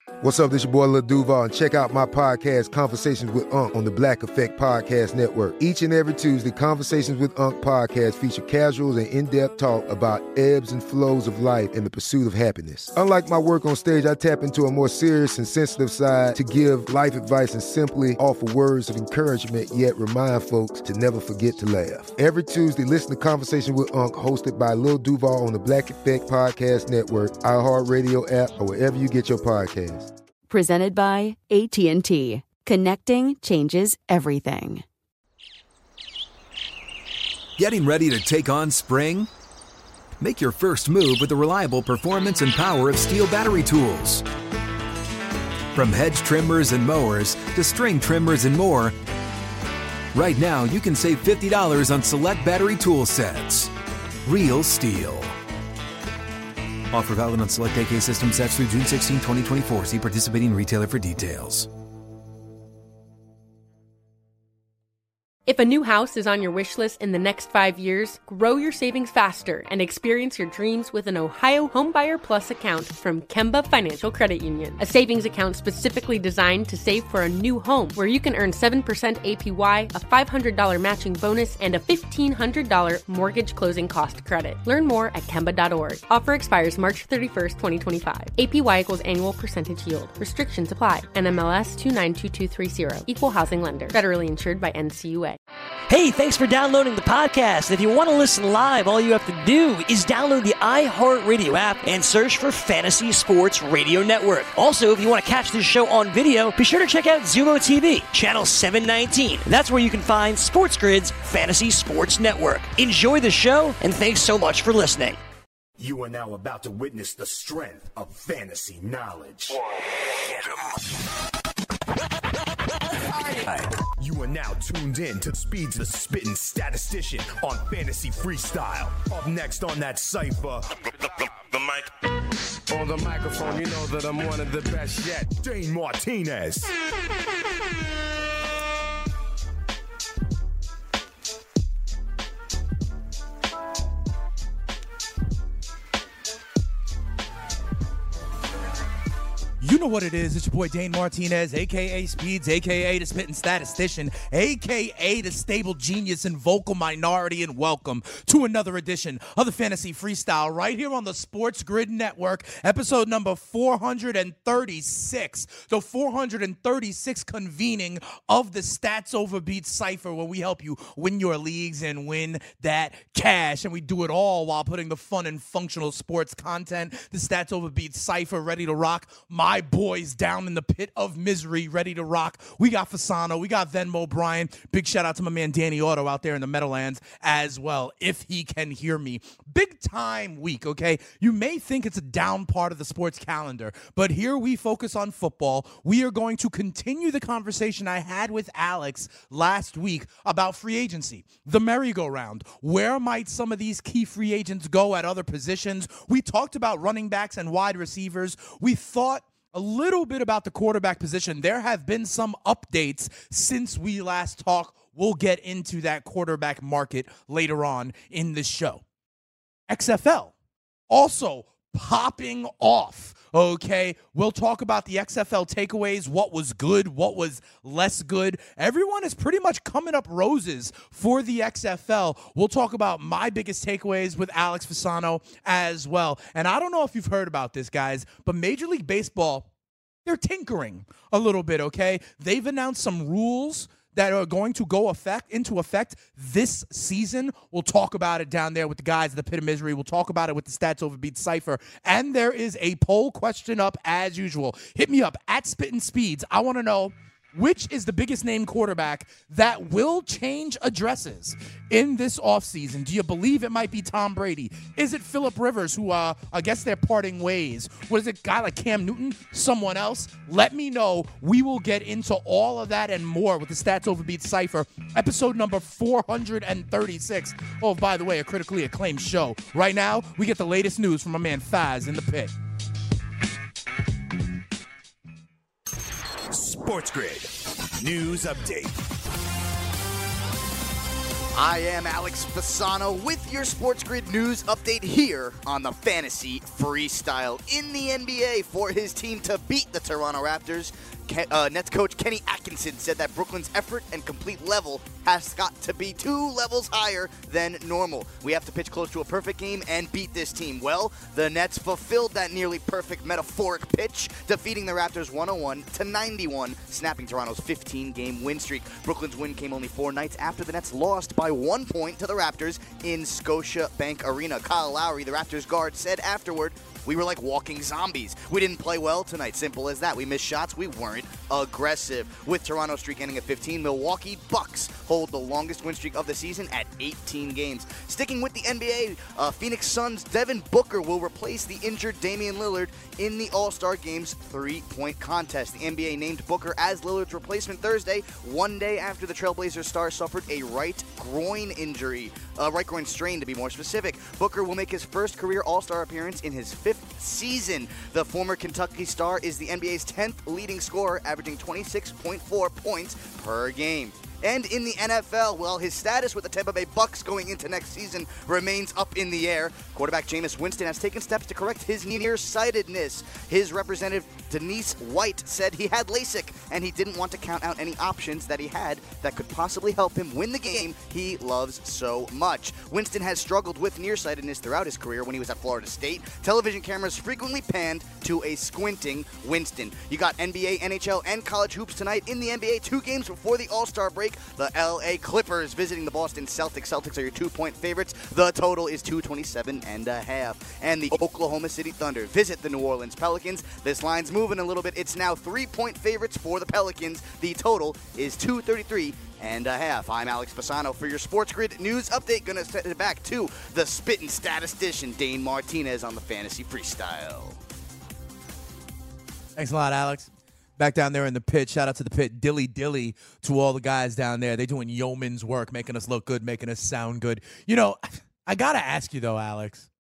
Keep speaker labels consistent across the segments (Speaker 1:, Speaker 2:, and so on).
Speaker 1: What's up, this your boy Lil Duval, and check out my podcast, Conversations with Unc, on the Black Effect Podcast Network. Each and every Tuesday, Conversations with Unc podcast feature casuals and in-depth talk about ebbs and flows of life and the pursuit of happiness. Unlike my work on stage, I tap into a more serious and sensitive side to give life advice and simply offer words of encouragement, yet remind folks to never forget to laugh. Every Tuesday, listen to Conversations with Unc, hosted by Lil Duval on the Black Effect Podcast Network, iHeartRadio app, or wherever you get your podcasts.
Speaker 2: Presented by AT&T. Connecting changes everything.
Speaker 3: Getting ready to take on spring? Make your first move with the reliable performance and power of Steel battery tools. From hedge trimmers and mowers to string trimmers and more, right now you can save $50 on select battery tool sets. Real Steel. Offer valid on select AK system sets through June 16, 2024. See participating retailer for details.
Speaker 4: If a new house is on your wish list in the next 5 years, grow your savings faster and experience your dreams with an Ohio Homebuyer Plus account from Kemba Financial Credit Union. A savings account specifically designed to save for a new home, where you can earn 7% APY, a $500 matching bonus, and a $1,500 mortgage closing cost credit. Learn more at Kemba.org. Offer expires March 31st, 2025. APY equals annual percentage yield. Restrictions apply. NMLS 292230. Equal housing lender. Federally insured by NCUA.
Speaker 5: Hey, thanks for downloading the podcast. If you want to listen live, all you have to do is download the iHeartRadio app and search for Fantasy Sports Radio Network. Also, if you want to catch this show on video, be sure to check out Zumo TV, channel 719. That's where you can find Sports Grid's Fantasy Sports Network. Enjoy the show, and thanks so much for listening.
Speaker 6: You are now about to witness the strength of fantasy knowledge. You are now tuned in to Speed's the Spittin' Statistician on Fantasy Freestyle. Up next on that cypher, the mic. On the microphone, you know that I'm one of the best yet, Dane Martinez.
Speaker 7: You know what it is. It's your boy Dane Martinez, a.k.a. Speeds, a.k.a. the Spittin' Statistician, a.k.a. the Stable Genius and Vocal Minority, and welcome to another edition of the Fantasy Freestyle right here on the Sports Grid Network, episode number 436, the 436th convening of the Stats Over Beats Cypher, where we help you win your leagues and win that cash, and we do it all while putting the fun and functional sports content, the Stats Over Beats Cypher, ready to rock. My boys down in the pit of misery, ready to rock. We got Fasano, we got Venmo Brian. Big shout out to my man Danny Otto out there in the Meadowlands as well, if he can hear me. Big time week, okay? You may think it's a down part of the sports calendar, but here we focus on football. We are going to continue the conversation I had with Alex last week about free agency, the merry-go-round. Where might some of these key free agents go at other positions? We talked about running backs and wide receivers. We thought a little bit about the quarterback position. There have been some updates since we last talked. We'll get into that quarterback market later on in the show. XFL also popping off. Okay, we'll talk about the XFL takeaways, what was good, what was less good. Everyone is pretty much coming up roses for the XFL. We'll talk about my biggest takeaways with Alex Fasano as well. And I don't know if you've heard about this, guys, but Major League Baseball, they're tinkering a little bit, okay? They've announced some rules that are going to go into effect this season. We'll talk about it down there with the guys at the Pit of Misery. We'll talk about it with the Stats Over Beats Cypher. And there is a poll question up as usual. Hit me up at Spittin' Speeds. I want to know, which is the biggest name quarterback that will change addresses in this offseason? Do you believe it might be Tom Brady? Is it Phillip Rivers, who I guess they're parting ways? What is it, a guy like Cam Newton? Someone else? Let me know. We will get into all of that and more with the Stats Over Beats Cypher, episode number 436. Oh, by the way, a critically acclaimed show. Right now, we get the latest news from my man Faz in the pit.
Speaker 6: Sports Grid News Update.
Speaker 8: I am Alex Fasano with your Sports Grid news update here on the Fantasy Freestyle. In the NBA, for his team to beat the Toronto Raptors, Nets coach Kenny Atkinson said that Brooklyn's effort and complete level has got to be 2 levels higher than normal. We have to pitch close to a perfect game and beat this team. Well, the Nets fulfilled that nearly perfect metaphoric pitch, defeating the Raptors 101-91, snapping Toronto's 15-game win streak. Brooklyn's win came only 4 nights after the Nets lost by 1 point to the Raptors in Scotiabank Arena. Kyle Lowry, the Raptors guard, said afterward, "We were like walking zombies. We didn't play well tonight. Simple as that. We missed shots. We weren't aggressive." With Toronto's streak ending at 15, Milwaukee Bucks hold the longest win streak of the season at 18 games. Sticking with the NBA, Phoenix Suns' Devin Booker will replace the injured Damian Lillard in the All-Star Game's 3-point contest. The NBA named Booker as Lillard's replacement Thursday, 1 day after the Trailblazers star suffered a right groin injury. Right groin strain, to be more specific. Booker will make his first career All-Star appearance in his 5th season. The former Kentucky star is the NBA's 10th leading scorer, averaging 26.4 points per game. And in the NFL, well, his status with the Tampa Bay Bucks going into next season remains up in the air. Quarterback Jameis Winston has taken steps to correct his nearsightedness. His representative, Denise White, said he had LASIK, and he didn't want to count out any options that he had that could possibly help him win the game he loves so much. Winston has struggled with nearsightedness throughout his career. When he was at Florida State, television cameras frequently panned to a squinting Winston. You got NBA, NHL, and college hoops tonight. In the NBA, 2 games before the All-Star break, the LA Clippers visiting the Boston Celtics. Celtics are your 2-point favorites. The total is 227.5. And the Oklahoma City Thunder visit the New Orleans Pelicans. This line's moving a little bit. It's now 3-point favorites for the Pelicans. The total is 233.5. I'm Alex Fasano for your Sports Grid news update. Gonna set it back to the spittin' statistician Dane Martinez on the Fantasy Freestyle.
Speaker 7: Thanks a lot, Alex. Back down there in the pit. Shout out to the pit. Dilly to all the guys down there. They're doing yeoman's work, making us look good, making us sound good. You know, I got to ask you, though, Alex.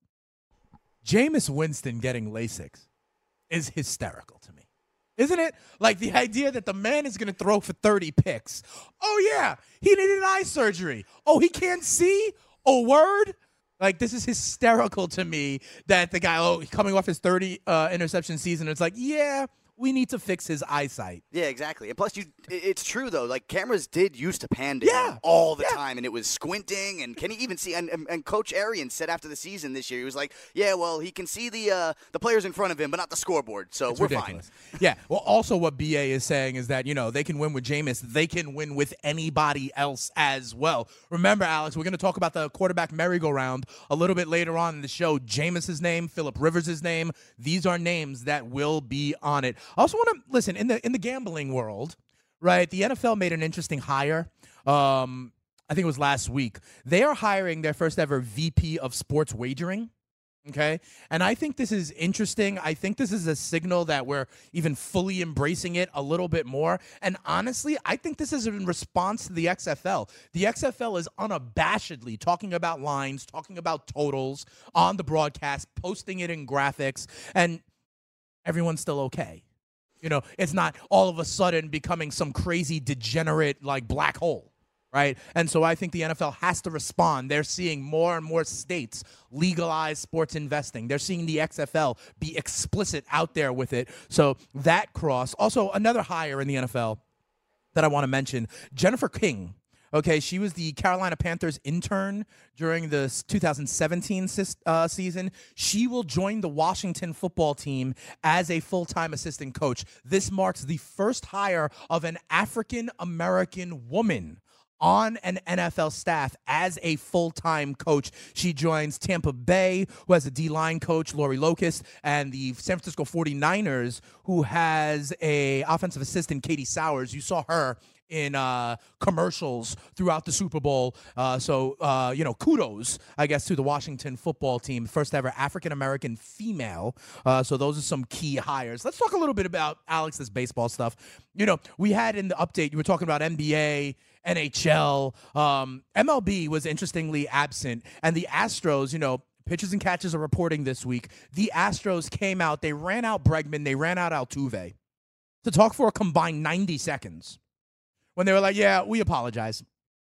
Speaker 7: Jameis Winston getting LASIK is hysterical to me. Isn't it? Like the idea that the man is going to throw for 30 picks. Oh, yeah. He needed eye surgery. Oh, he can't see? Oh, word? Like, this is hysterical to me that the guy, coming off his 30 interception season, it's like, yeah, we need to fix his eyesight.
Speaker 8: Yeah, exactly. And plus, it's true, though. Like, cameras did used to pan to him all the time, and it was squinting. And can he even see? And Coach Arians said after the season this year, he was like, yeah, well, he can see the players in front of him, but not the scoreboard. So we're ridiculous.
Speaker 7: Fine. Yeah. Well, also what BA is saying is that, they can win with Jameis. They can win with anybody else as well. Remember, Alex, we're going to talk about the quarterback merry-go-round a little bit later on in the show. Jameis's name, Phillip Rivers' name. These are names that will be on it. I also want to listen in the gambling world, right? The NFL made an interesting hire. I think it was last week. They are hiring their first ever VP of sports wagering. Okay. And I think this is interesting. I think this is a signal that we're even fully embracing it a little bit more. And honestly, I think this is in response to the XFL. The XFL is unabashedly talking about lines, talking about totals on the broadcast, posting it in graphics, and everyone's still okay. It's not all of a sudden becoming some crazy degenerate like black hole, right? And so I think the NFL has to respond. They're seeing more and more states legalize sports investing. They're seeing the XFL be explicit out there with it. So that cross. Also, another hire in the NFL that I want to mention, Jennifer King. Okay, she was the Carolina Panthers intern during the 2017 season. She will join the Washington football team as a full-time assistant coach. This marks the first hire of an African-American woman on an NFL staff as a full-time coach. She joins Tampa Bay, who has a D-line coach, Lori Locust, and the San Francisco 49ers, who has a offensive assistant, Katie Sowers. You saw her in commercials throughout the Super Bowl. So kudos, I guess, to the Washington football team. First ever African-American female. So those are some key hires. Let's talk a little bit about, Alex, this baseball stuff. We had in the update, you were talking about NBA, NHL. MLB was interestingly absent. And the Astros, pitchers and catchers are reporting this week. The Astros came out. They ran out Bregman. They ran out Altuve to talk for a combined 90 seconds. When they were like, yeah, we apologize.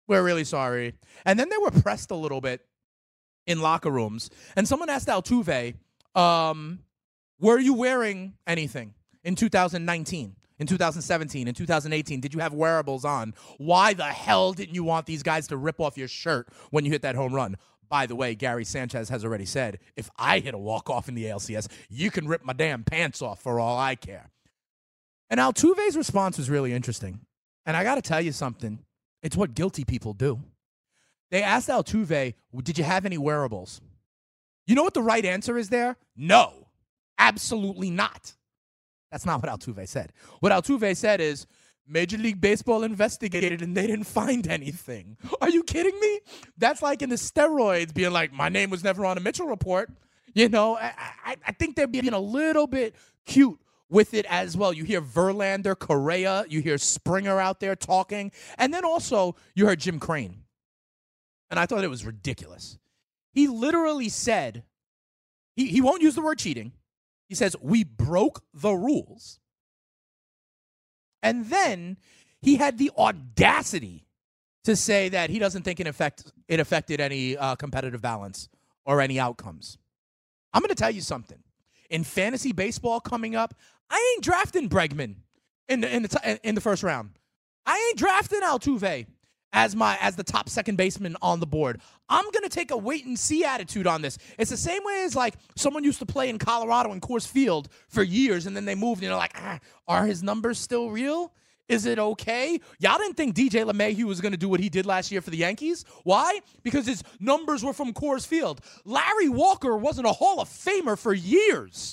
Speaker 7: We're really sorry. And then they were pressed a little bit in locker rooms. And someone asked Altuve, were you wearing anything in 2019, in 2017, in 2018? Did you have wearables on? Why the hell didn't you want these guys to rip off your shirt when you hit that home run? By the way, Gary Sanchez has already said, if I hit a walk-off in the ALCS, you can rip my damn pants off for all I care. And Altuve's response was really interesting. And I got to tell you something. It's what guilty people do. They asked Altuve, did you have any wearables? You know what the right answer is there? No, absolutely not. That's not what Altuve said. What Altuve said is, Major League Baseball investigated and they didn't find anything. Are you kidding me? That's like in the steroids being like, my name was never on a Mitchell report. You know, I think they're being a little bit cute with it as well. You hear Verlander, Correa, you hear Springer out there talking, and then also you heard Jim Crane. And I thought it was ridiculous. He literally said, he won't use the word cheating. He says, we broke the rules. And then he had the audacity to say that he doesn't think it affected any competitive balance or any outcomes. I'm going to tell you something. In fantasy baseball coming up, I ain't drafting Bregman in the first round. I ain't drafting Altuve as the top second baseman on the board. I'm going to take a wait-and-see attitude on this. It's the same way as, like, someone used to play in Colorado in Coors Field for years, and then they moved, and they're like, are his numbers still real? Is it okay? Y'all didn't think DJ LeMahieu was going to do what he did last year for the Yankees? Why? Because his numbers were from Coors Field. Larry Walker wasn't a Hall of Famer for years.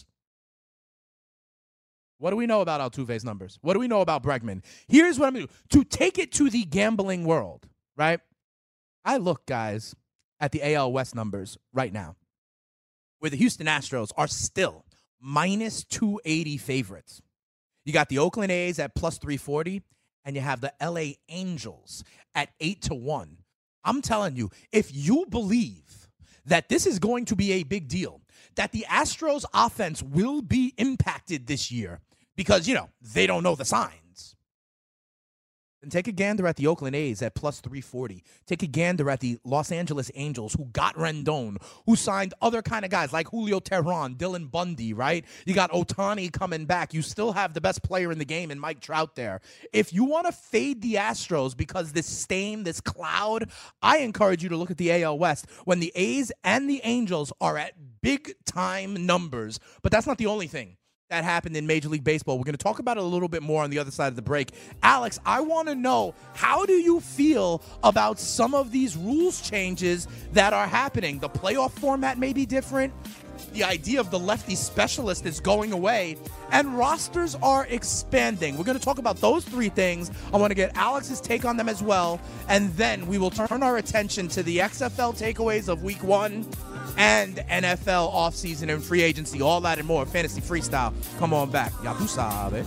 Speaker 7: What do we know about Altuve's numbers? What do we know about Bregman? Here's what I'm going to do. To take it to the gambling world, right? I look, guys, at the AL West numbers right now, where the Houston Astros are still minus 280 favorites. You got the Oakland A's at plus 340, and you have the LA Angels at 8-1. I'm telling you, if you believe that this is going to be a big deal, that the Astros offense will be impacted this year because, you know, they don't know the signs, then take a gander at the Oakland A's at plus 340. Take a gander at the Los Angeles Angels, who got Rendon, who signed other kind of guys like Julio Teheran, Dylan Bundy, right? You got Ohtani coming back. You still have the best player in the game in Mike Trout there. If you want to fade the Astros because this stain, this cloud, I encourage you to look at the AL West when the A's and the Angels are at big-time numbers. But that's not the only thing that happened in Major League Baseball. We're going to talk about it a little bit more on the other side of the break. Alex, I want to know, how do you feel about some of these rules changes that are happening? The playoff format may be different. The idea of the lefty specialist is going away, and rosters are expanding. We're going to talk about those three things. I want to get Alex's take on them as well, and then we will turn our attention to the XFL takeaways of Week 1 and NFL offseason and free agency, all that and more. Fantasy Freestyle. Come on back. Yabu sabe.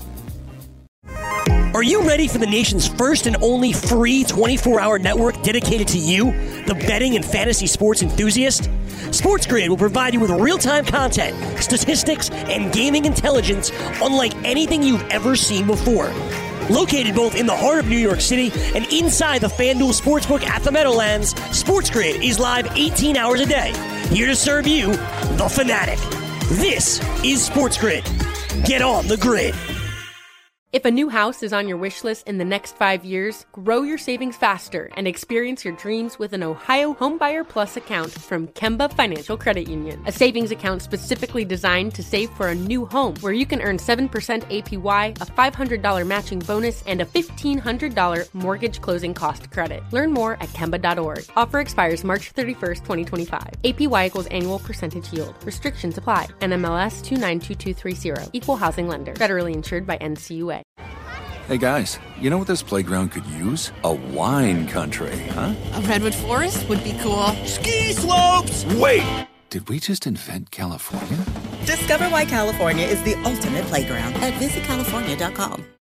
Speaker 5: Are you ready for the nation's first and only free 24-hour network dedicated to you, the betting and fantasy sports enthusiast? SportsGrid will provide you with real-time content, statistics, and gaming intelligence unlike anything you've ever seen before. Located both in the heart of New York City and inside the FanDuel Sportsbook at the Meadowlands, SportsGrid is live 18 hours a day, here to serve you, the fanatic. This is SportsGrid. Get on the grid.
Speaker 4: If a new house is on your wish list in the next 5 years, grow your savings faster and experience your dreams with an Ohio Homebuyer Plus account from Kemba Financial Credit Union. A savings account specifically designed to save for a new home, where you can earn 7% APY, a $500 matching bonus, and a $1,500 mortgage closing cost credit. Learn more at Kemba.org. Offer expires March 31st, 2025. APY equals annual percentage yield. Restrictions apply. NMLS 292230. Equal housing lender. Federally insured by NCUA.
Speaker 9: Hey guys, you know what this playground could use? A wine country, huh?
Speaker 10: A redwood forest would be cool.
Speaker 6: Ski slopes!
Speaker 9: Wait! Did we just invent California?
Speaker 11: Discover why California is the ultimate playground at visitcalifornia.com.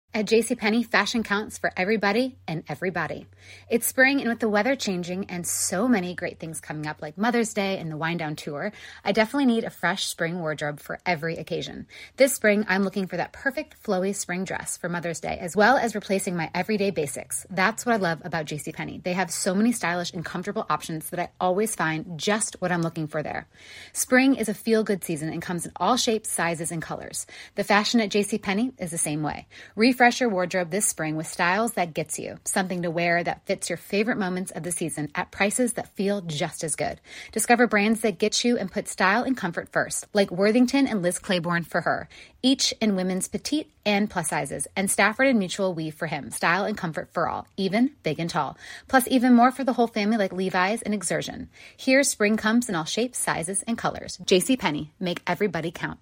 Speaker 11: At JCPenney, fashion counts for everybody and everybody. It's spring, and with the weather changing and so many great things coming up like Mother's Day and the Wind Down Tour, I definitely need a fresh spring wardrobe for every occasion. This spring, I'm looking for that perfect flowy spring dress for Mother's Day, as well as replacing my everyday basics. That's what I love about JCPenney. They have so many stylish and comfortable options that I always find just what I'm looking for there. Spring is a feel-good season and comes in all shapes, sizes, and colors. The fashion at JCPenney is the same way. Refresh your wardrobe this spring with styles that gets you, something to wear that fits your favorite moments of the season at prices that feel just as good. Discover brands that get you and put style and comfort first, like Worthington and Liz Claiborne for her, each in women's petite and plus sizes, and Stafford and Mutual Weave for him, style and comfort for all, even big and tall. Plus even more for the whole family like Levi's and Exertion. Here, spring comes in all shapes, sizes, and colors. JCPenney, make everybody count.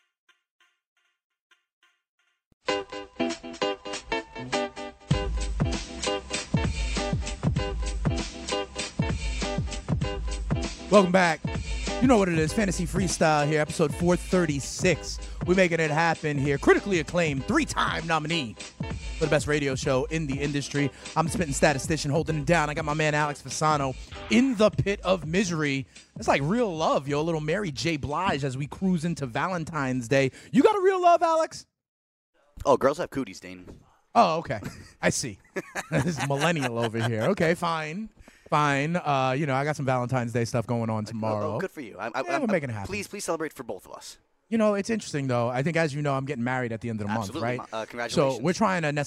Speaker 7: Welcome back. You know what it is, Fantasy Freestyle here, episode 436. We're making it happen here. Critically acclaimed, 3-time nominee for the best radio show in the industry. I'm spitting statistician, holding it down. I got my man Alex Fasano in the pit of misery. It's like real love, yo. A little Mary J. Blige as we cruise into Valentine's Day. You got a real love, Alex?
Speaker 8: Oh, girls have cooties, Dane.
Speaker 7: Oh, okay. I see. This is millennial over here. Okay, fine. Fine. I got some Valentine's Day stuff going on tomorrow.
Speaker 8: Oh, good for you.
Speaker 7: We're making it happen.
Speaker 8: Please celebrate for both of us.
Speaker 7: You know, it's interesting, though. I think, as you know, I'm getting married at the end of the month, right?
Speaker 8: Congratulations.
Speaker 7: So we're trying to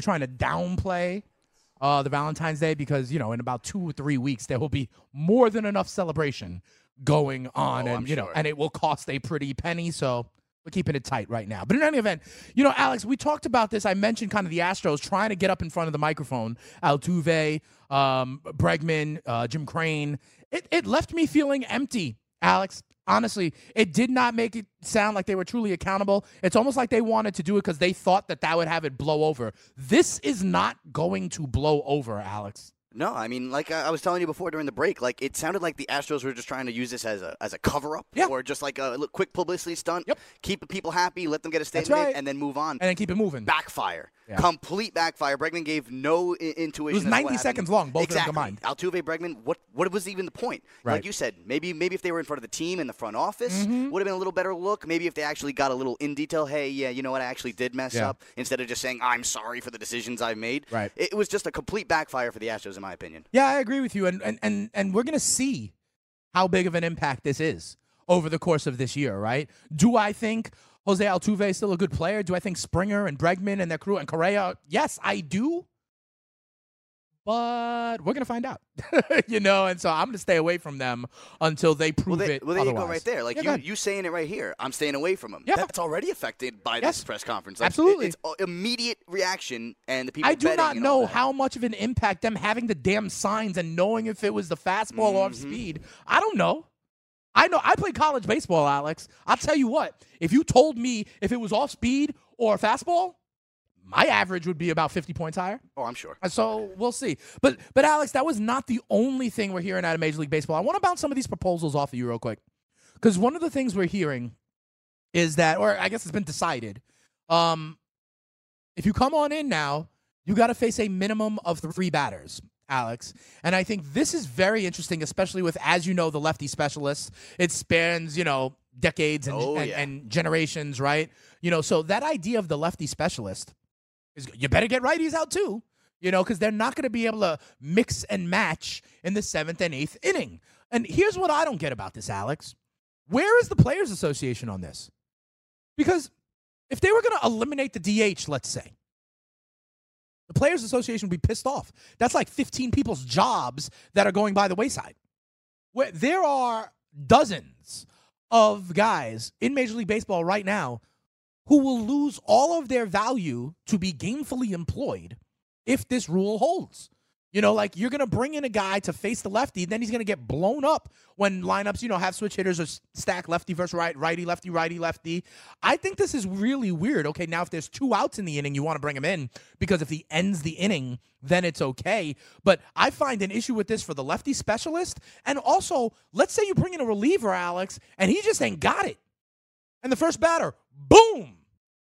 Speaker 7: downplay the Valentine's Day because, in about 2 or 3 weeks, there will be more than enough celebration going on. And it will cost a pretty penny. So we're keeping it tight right now. But in any event, Alex, we talked about this. I mentioned kind of the Astros trying to get up in front of the microphone. Altuve, Bregman, Jim Crane. It left me feeling empty, Alex. Honestly, it did not make it sound like they were truly accountable. It's almost like they wanted to do it because they thought that would have it blow over. This is not going to blow over, Alex.
Speaker 8: No, I mean, like I was telling you before during the break, like it sounded like the Astros were just trying to use this as a cover-up or just like a quick publicity stunt.
Speaker 7: Yep.
Speaker 8: Keep the people happy, let them get a statement, and then move on.
Speaker 7: And then keep it moving.
Speaker 8: Backfire. Yeah. Complete backfire. Bregman gave no intuition.
Speaker 7: It was 90 seconds long, both of them combined.
Speaker 8: Altuve, Bregman, what was even the point?
Speaker 7: Right.
Speaker 8: Like you said, maybe if they were in front of the team in the front office, would have been a little better look. Maybe if they actually got a little in detail, hey, yeah, you know what, I actually did mess up, instead of just saying, I'm sorry for the decisions I've made.
Speaker 7: Right.
Speaker 8: It was just a complete backfire for the Astros, in my opinion.
Speaker 7: Yeah, I agree with you. And we're going to see how big of an impact this is over the course of this year, right? Do I think Jose Altuve is still a good player? Do I think Springer and Bregman and their crew and Correa? Yes, I do. But we're going to find out, and so I'm going to stay away from them until they prove it
Speaker 8: Well, there
Speaker 7: otherwise.
Speaker 8: you go right there. Like you saying it right here. I'm staying away from them.
Speaker 7: Yeah.
Speaker 8: That's already affected by this press conference. Like,
Speaker 7: Absolutely.
Speaker 8: It's immediate reaction, and the people
Speaker 7: I do not
Speaker 8: and
Speaker 7: know
Speaker 8: all that.
Speaker 7: how much of an impact them having the damn signs and knowing if it was the fastball off speed. I don't know. I know. I played college baseball, Alex. I'll tell you what. If you told me if it was off speed or a fastball, my average would be about 50 points higher.
Speaker 8: Oh, I'm sure.
Speaker 7: So we'll see. But Alex, that was not the only thing we're hearing out of Major League Baseball. I want to bounce some of these proposals off of you real quick. Because one of the things we're hearing is that, or I guess it's been decided, if you come on in now, you got to face a minimum of 3 batters, Alex. And I think this is very interesting, especially with, as you know, the lefty specialists. It spans, decades and generations, right? So that idea of the lefty specialist is you better get righties out too, because they're not going to be able to mix and match in the 7th and 8th inning. And here's what I don't get about this, Alex. Where is the Players Association on this? Because if they were going to eliminate the DH, let's say, the Players Association would be pissed off. That's like 15 people's jobs that are going by the wayside. Where there are dozens of guys in Major League Baseball right now who will lose all of their value to be gainfully employed if this rule holds. Like you're going to bring in a guy to face the lefty, then he's going to get blown up when lineups, have switch hitters or stack lefty versus righty, lefty, righty, lefty. I think this is really weird. Okay, now if there's 2 outs in the inning, you want to bring him in because if he ends the inning, then it's okay. But I find an issue with this for the lefty specialist. And also, let's say you bring in a reliever, Alex, and he just ain't got it. And the first batter, boom,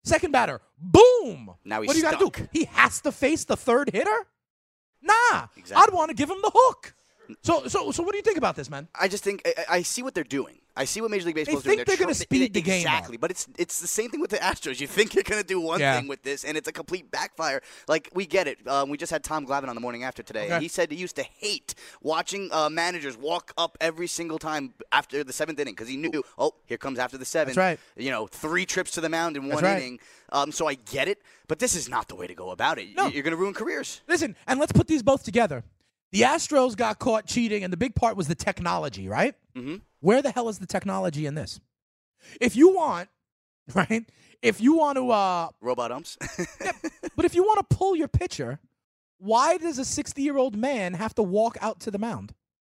Speaker 7: Second batter, boom.
Speaker 8: Now he's
Speaker 7: what do you got to
Speaker 8: stuck.
Speaker 7: do? He has to face the third hitter? Nah.
Speaker 8: Exactly.
Speaker 7: I'd want to give him the hook. So what do you think about this, man?
Speaker 8: I just think I see what they're doing. I see what Major League Baseball is
Speaker 7: They
Speaker 8: doing.
Speaker 7: think they're going to speed the game
Speaker 8: Exactly,
Speaker 7: up.
Speaker 8: but it's the same thing with the Astros. You think you're going to do one thing with this, and it's a complete backfire. Like, we get it. We just had Tom Glavine on the morning after today, and he said he used to hate watching managers walk up every single time after the seventh inning because he knew, here comes after the seventh.
Speaker 7: That's
Speaker 8: right. 3 trips to the mound in one
Speaker 7: right.
Speaker 8: inning. So I get it, but this is not the way to go about it.
Speaker 7: No.
Speaker 8: You're going to ruin careers.
Speaker 7: Listen, and let's put these both together. The Astros got caught cheating, and the big part was the technology, right?
Speaker 8: Mm-hmm.
Speaker 7: Where the hell is the technology in this? If you want, right? If you want to
Speaker 8: robot umps.
Speaker 7: But if you want to pull your pitcher, why does a 60-year-old man have to walk out to the mound?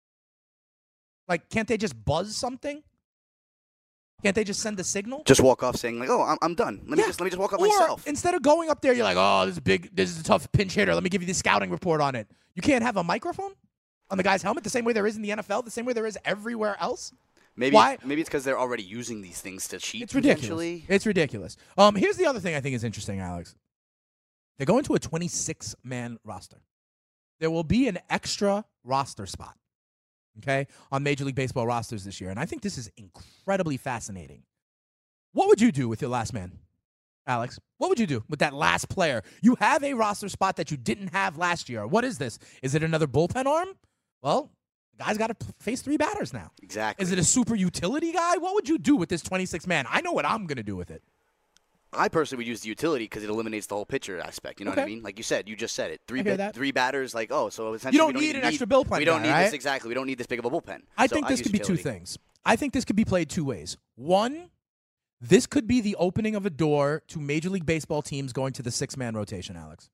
Speaker 7: Like, can't they just buzz something? Can't they just send a signal?
Speaker 8: Just walk off saying, like, I'm done. Let me just walk up
Speaker 7: or
Speaker 8: myself.
Speaker 7: Instead of going up there, you're like, this is a tough pinch hitter. Let me give you the scouting report on it. You can't have a microphone on the guy's helmet the same way there is in the NFL, the same way there is everywhere else?
Speaker 8: Maybe it's because they're already using these things to cheat.
Speaker 7: It's ridiculous. It's ridiculous. Here's the other thing I think is interesting, Alex. They're going to a 26-man roster. There will be an extra roster spot, okay, on Major League Baseball rosters this year. And I think this is incredibly fascinating. What would you do with your last man, Alex? What would you do with that last player? You have a roster spot that you didn't have last year. What is this? Is it another bullpen arm? Well, the guy's got to face 3 batters now.
Speaker 8: Exactly.
Speaker 7: Is it a super utility guy? What would you do with this 26-man? I know what I'm going to do with it.
Speaker 8: I personally would use the utility because it eliminates the whole pitcher aspect. You know what I mean? Like you said, you just said it. 3 batters, like, so essentially
Speaker 7: you don't need an extra bullpen.
Speaker 8: We don't need
Speaker 7: right?
Speaker 8: this, exactly. We don't need this big of a bullpen.
Speaker 7: I think this could be 2 things. I think this could be played 2 ways. One, this could be the opening of a door to Major League Baseball teams going to the 6-man rotation, Alex.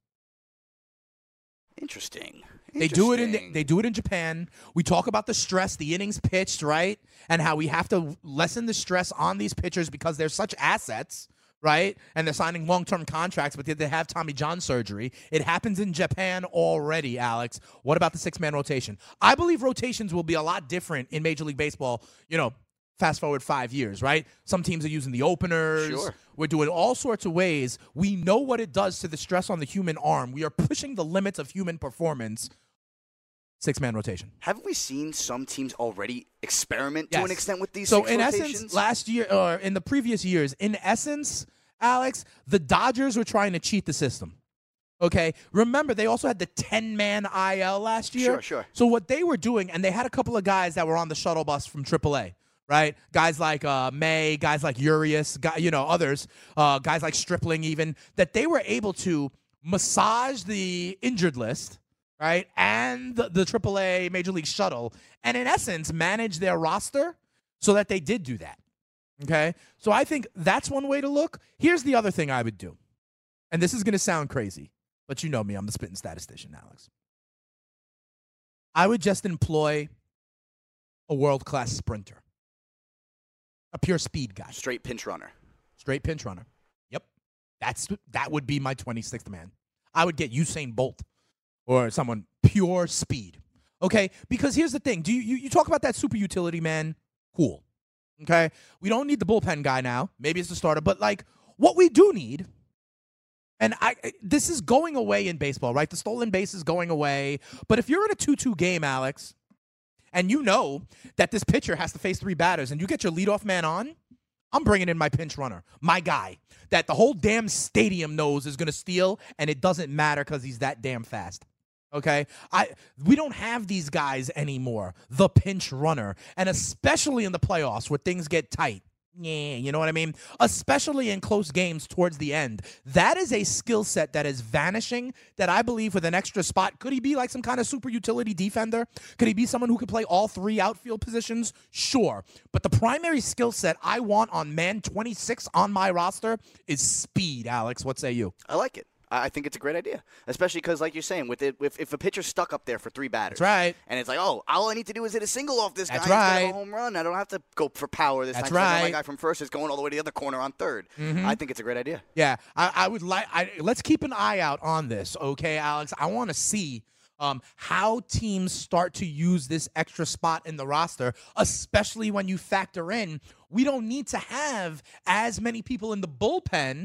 Speaker 8: Interesting.
Speaker 7: They do it in Japan. We talk about the stress, the innings pitched, right? And how we have to lessen the stress on these pitchers because they're such assets, right? And they're signing long-term contracts, but they have Tommy John surgery. It happens in Japan already, Alex. What about the 6-man rotation? I believe rotations will be a lot different in Major League Baseball, fast forward 5 years, right? Some teams are using the openers.
Speaker 8: Sure.
Speaker 7: We're doing all sorts of ways. We know what it does to the stress on the human arm. We are pushing the limits of human performance. 6-man rotation.
Speaker 8: Haven't we seen some teams already experiment to an extent with these?
Speaker 7: So
Speaker 8: six
Speaker 7: in
Speaker 8: rotations?
Speaker 7: essence, last year or in the previous years, in essence, Alex, the Dodgers were trying to cheat the system. Okay, remember they also had the 10-man IL last year.
Speaker 8: Sure.
Speaker 7: So what they were doing, and they had a couple of guys that were on the shuttle bus from AAA. Right, guys like May, guys like Urias, others, guys like Stripling, even that they were able to massage the injured list, right, and the AAA Major League shuttle, and in essence manage their roster so that they did do that. Okay, so I think that's one way to look. Here's the other thing I would do, and this is going to sound crazy, but you know me, I'm the spitting statistician, Alex. I would just employ a world-class sprinter. A pure speed guy.
Speaker 8: Straight pinch runner. Yep. That would be my 26th man. I would get Usain Bolt or someone pure speed. Okay? Because here's the thing. You talk about that super utility man? Cool. Okay? We don't need the bullpen guy now. Maybe it's the starter. But, what we do need, and this is going away in baseball, right? The stolen base is going away. But if you're in a 2-2 game, Alex, and you know that this pitcher has to face 3 batters, and you get your leadoff man on, I'm bringing in my pinch runner, my guy, that the whole damn stadium knows is going to steal, and it doesn't matter because he's that damn fast. Okay? We don't have these guys anymore, the pinch runner, and especially in the playoffs where things get tight. Yeah, you know what I mean? Especially in close games towards the end. That is a skill set that is vanishing that I believe with an extra spot. Could he be like some kind of super utility defender? Could he be someone who could play all 3 outfield positions? Sure. But the primary skill set I want on man 26 on my roster is speed, Alex. What say you? I like it. I think it's a great idea, especially because, like you're saying, if a pitcher's stuck up there for 3 batters,
Speaker 7: that's right,
Speaker 8: and it's like, all I need to do is hit a single off this guy
Speaker 7: that's right.
Speaker 8: instead of a home run. I don't have to go for power this
Speaker 7: that's
Speaker 8: time.
Speaker 7: Right.
Speaker 8: My guy from first is going all the way to the other corner on third. Mm-hmm. I think it's a great idea.
Speaker 7: Yeah, I would like. Let's keep an eye out on this, okay, Alex? I want to see how teams start to use this extra spot in the roster, especially when you factor in we don't need to have as many people in the bullpen.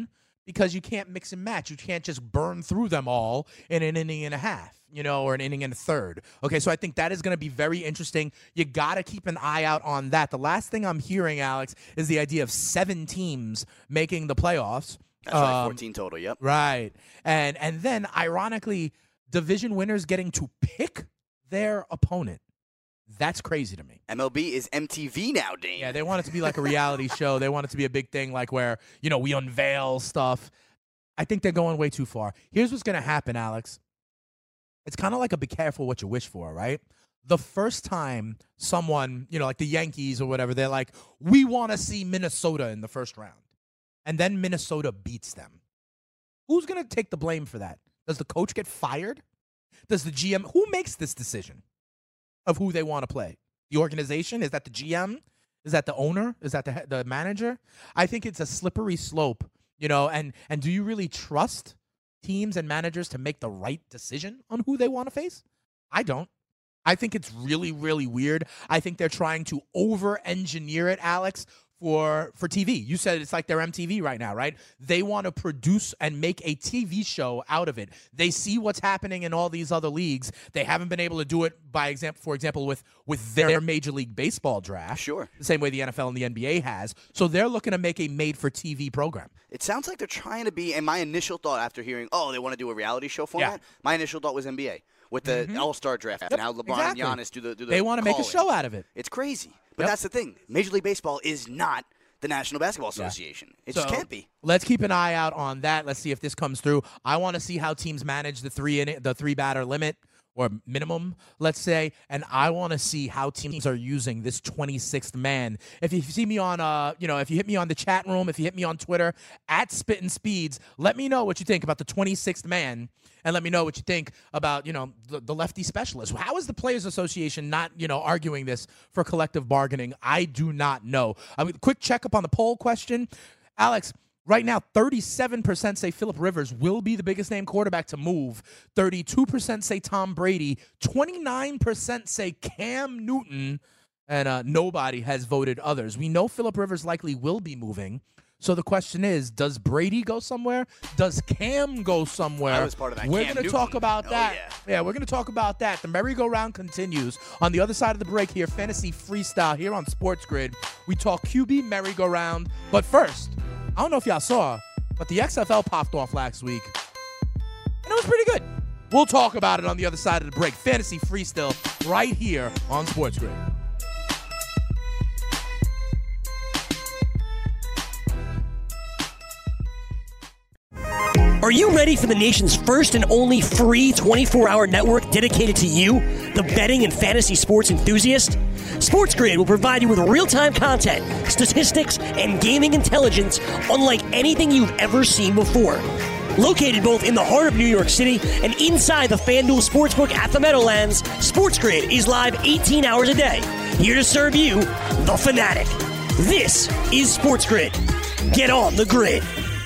Speaker 7: because you can't mix and match. You can't just burn through them all in an inning and a half, or an inning and a third. Okay, so I think that is going to be very interesting. You got to keep an eye out on that. The last thing I'm hearing, Alex, is the idea of 7 teams making the playoffs.
Speaker 8: That's right, 14 total, yep.
Speaker 7: Right. And then, ironically, division winners getting to pick their opponent. That's crazy to me.
Speaker 8: MLB is MTV now, Dane.
Speaker 7: Yeah, they want it to be like a reality show. They want it to be a big thing, like where, we unveil stuff. I think they're going way too far. Here's what's going to happen, Alex. It's kind of like a be careful what you wish for, right? The first time someone, like the Yankees or whatever, they're like, we want to see Minnesota in the first round. And then Minnesota beats them. Who's going to take the blame for that? Does the coach get fired? Does the GM? Who makes this decision of who they want to play? The organization? Is that the GM? Is that the owner? Is that the manager? I think it's a slippery slope, and do you really trust teams and managers to make the right decision on who they want to face? I don't. I think it's really, really weird. I think they're trying to over-engineer it, Alex, for TV. You said it's like they're MTV right now, right? They want to produce and make a TV show out of it. They see what's happening in all these other leagues. They haven't been able to do it, for example, with their Major League Baseball draft.
Speaker 8: Sure.
Speaker 7: The same way the NFL and the NBA has. So they're looking to make a made-for-TV program.
Speaker 8: It sounds like they're trying to be, and my initial thought after hearing, they want to do a reality show format, my initial thought was NBA. With the All-Star draft and how LeBron and Giannis do the
Speaker 7: They want to make a show out of it.
Speaker 8: It's crazy. But that's the thing. Major League Baseball is not the National Basketball Association. It just can't be.
Speaker 7: Let's keep an eye out on that. Let's see if this comes through. I want to see how teams manage the three batter limit or minimum, let's say, and I want to see how teams are using this 26th man. If you see me on, if you hit me on the chat room, if you hit me on Twitter at Spittin' Speeds, let me know what you think about the 26th man, and let me know what you think about, the lefty specialist. How is the Players Association not, arguing this for collective bargaining? I do not know. Quick checkup on the poll question, Alex. Right now, 37% say Phillip Rivers will be the biggest name quarterback to move. 32% say Tom Brady. 29% say Cam Newton. And nobody has voted others. We know Phillip Rivers likely will be moving. So the question is, does Brady go somewhere? Does Cam go somewhere?
Speaker 8: I was part of that.
Speaker 7: We're going to talk about that. Yeah, we're going to talk about that. The merry-go-round continues. On the other side of the break here, Fantasy Freestyle here on Sports Grid. We talk QB merry-go-round. But first, I don't know if y'all saw, but the XFL popped off last week. And it was pretty good. We'll talk about it on the other side of the break. Fantasy Freestyle right here on Sports Grid.
Speaker 5: Are you ready for the nation's first and only free 24-hour network dedicated to you, the betting and fantasy sports enthusiast? Sports Grid will provide you with real-time content, statistics, and gaming intelligence unlike anything you've ever seen before. Located both in the heart of New York City and inside the FanDuel Sportsbook at the Meadowlands, Sports Grid is live 18 hours a day, here to serve you, the fanatic. This is Sports Grid. Get on the grid.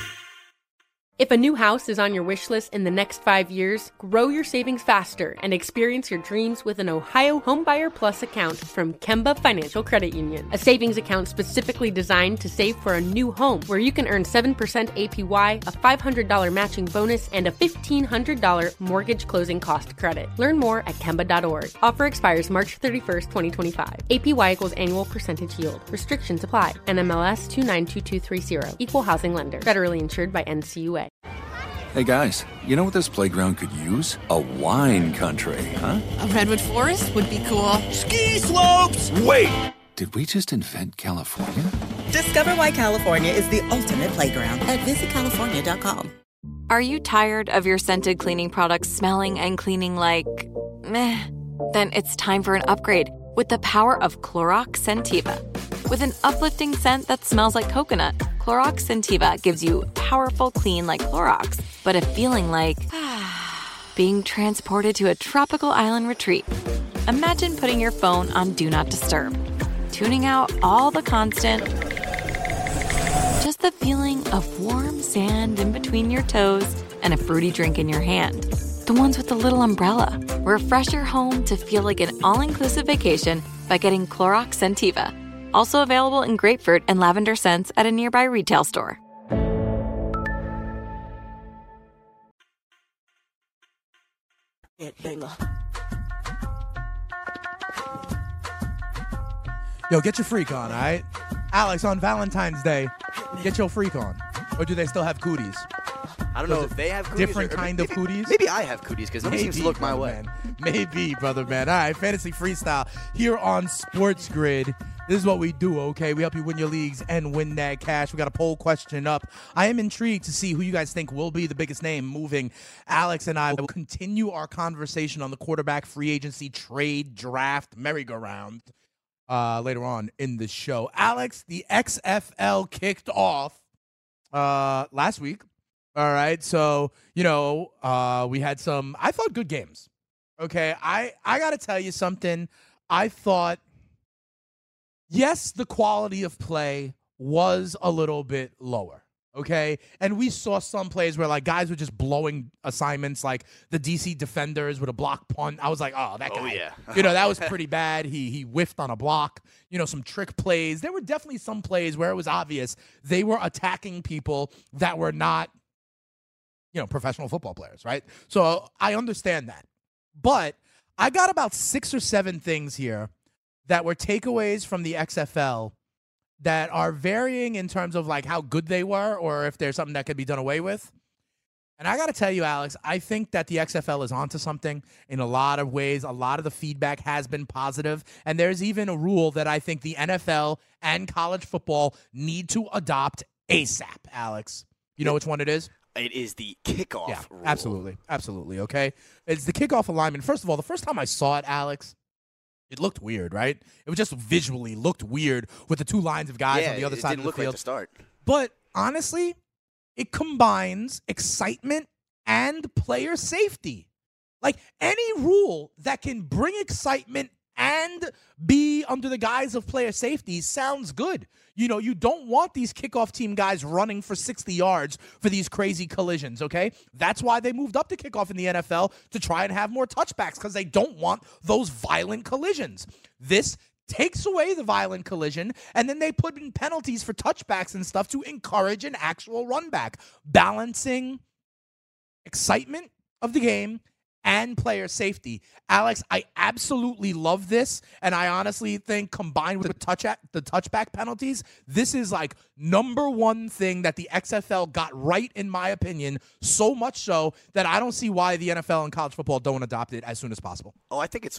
Speaker 4: If a new house is on your wish list in the next 5 years, grow your savings faster and experience your dreams with an Ohio Homebuyer Plus account from Kemba Financial Credit Union. A savings account specifically designed to save for a new home, where you can earn 7% APY, a $500 matching bonus, and a $1,500 mortgage closing cost credit. Learn more at Kemba.org. Offer expires March 31st, 2025. APY equals annual percentage yield. Restrictions apply. NMLS 292230. Equal housing lender. Federally insured by NCUA.
Speaker 9: Hey guys, you know what this playground could use? A wine country, huh?
Speaker 10: A redwood forest would be cool.
Speaker 6: Ski slopes!
Speaker 9: Wait! Did we just invent California?
Speaker 12: Discover why California is the ultimate playground at visitcalifornia.com.
Speaker 13: Are you tired of your scented cleaning products smelling and cleaning like meh? Then it's time for an upgrade with the power of Clorox Scentiva. With an uplifting scent that smells like coconut, Clorox Scentiva gives you powerful clean like Clorox, but a feeling like being transported to a tropical island retreat. Imagine putting your phone on Do Not Disturb, tuning out all the constant, just the feeling of warm sand in between your toes and a fruity drink in your hand. The ones with the little umbrella. Refresh your home to feel like an all-inclusive vacation by getting Clorox Scentiva. Also available in grapefruit and lavender scents at a nearby retail store.
Speaker 7: Yo, get your freak on, all right? Alex, on Valentine's Day, get your freak on. Or do they still have cooties?
Speaker 8: I don't know if they have cooties.
Speaker 7: Different kind of cooties?
Speaker 8: Maybe I have cooties because nobody seems to look my way.
Speaker 7: Man. Maybe, brother, man. All right, Fantasy Freestyle here on Sports Grid. This is what we do, okay? We help you win your leagues and win that cash. We got a poll question up. I am intrigued to see who you guys think will be the biggest name moving. Alex and I will continue our conversation on the quarterback free agency trade draft merry-go-round later on in the show. Alex, the XFL kicked off last week. All right, so, we had some, I thought, good games. Okay, I got to tell you something. I thought, yes, the quality of play was a little bit lower, okay? And we saw some plays where, like, guys were just blowing assignments, like the DC defenders with a block punt. I was like, oh, that guy.
Speaker 8: Oh, yeah.
Speaker 7: That was pretty bad. He whiffed on a block, some trick plays. There were definitely some plays where it was obvious they were attacking people that were not, professional football players, right? So I understand that. But I got about 6 or 7 things here that were takeaways from the XFL that are varying in terms of like how good they were or if there's something that could be done away with. And I got to tell you, Alex, I think that the XFL is onto something in a lot of ways. A lot of the feedback has been positive. And there's even a rule that I think the NFL and college football need to adopt ASAP, Alex. You know which one it is?
Speaker 8: It is the kickoff rule.
Speaker 7: Absolutely, okay? It's the kickoff alignment. First of all, the first time I saw it, Alex, it looked weird, right? It was just visually looked weird with the two lines of guys on the other side of the field.
Speaker 8: It didn't look like the start.
Speaker 7: But honestly, it combines excitement and player safety. Like any rule that can bring excitement and be under the guise of player safety sounds good. You don't want these kickoff team guys running for 60 yards for these crazy collisions, okay? That's why they moved up to kickoff in the NFL to try and have more touchbacks because they don't want those violent collisions. This takes away the violent collision, and then they put in penalties for touchbacks and stuff to encourage an actual run back, balancing excitement of the game and player safety. Alex, I absolutely love this, and I honestly think combined with the touchback penalties, this is like number one thing that the XFL got right, in my opinion, so much so that I don't see why the NFL and college football don't adopt it as soon as possible.
Speaker 8: Oh, I think it's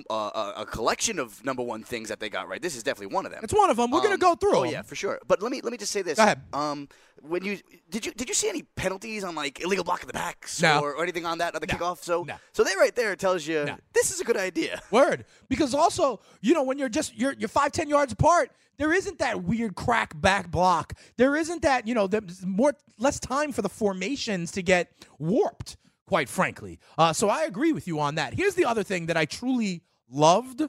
Speaker 8: a collection of number one things that they got right. This is definitely one of them.
Speaker 7: It's one of them. We're going to go through them.
Speaker 8: Oh, yeah, for sure. But let me just say this.
Speaker 7: Go ahead.
Speaker 8: When did you see any penalties on like illegal block of the backs or anything on that other kickoff? So that right there tells you this is a good idea.
Speaker 7: Word. Because also, when you're 5-10 yards apart, there isn't that weird crack back block. There isn't that, there's less time for the formations to get warped, quite frankly. So I agree with you on that. Here's the other thing that I truly loved,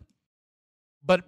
Speaker 7: but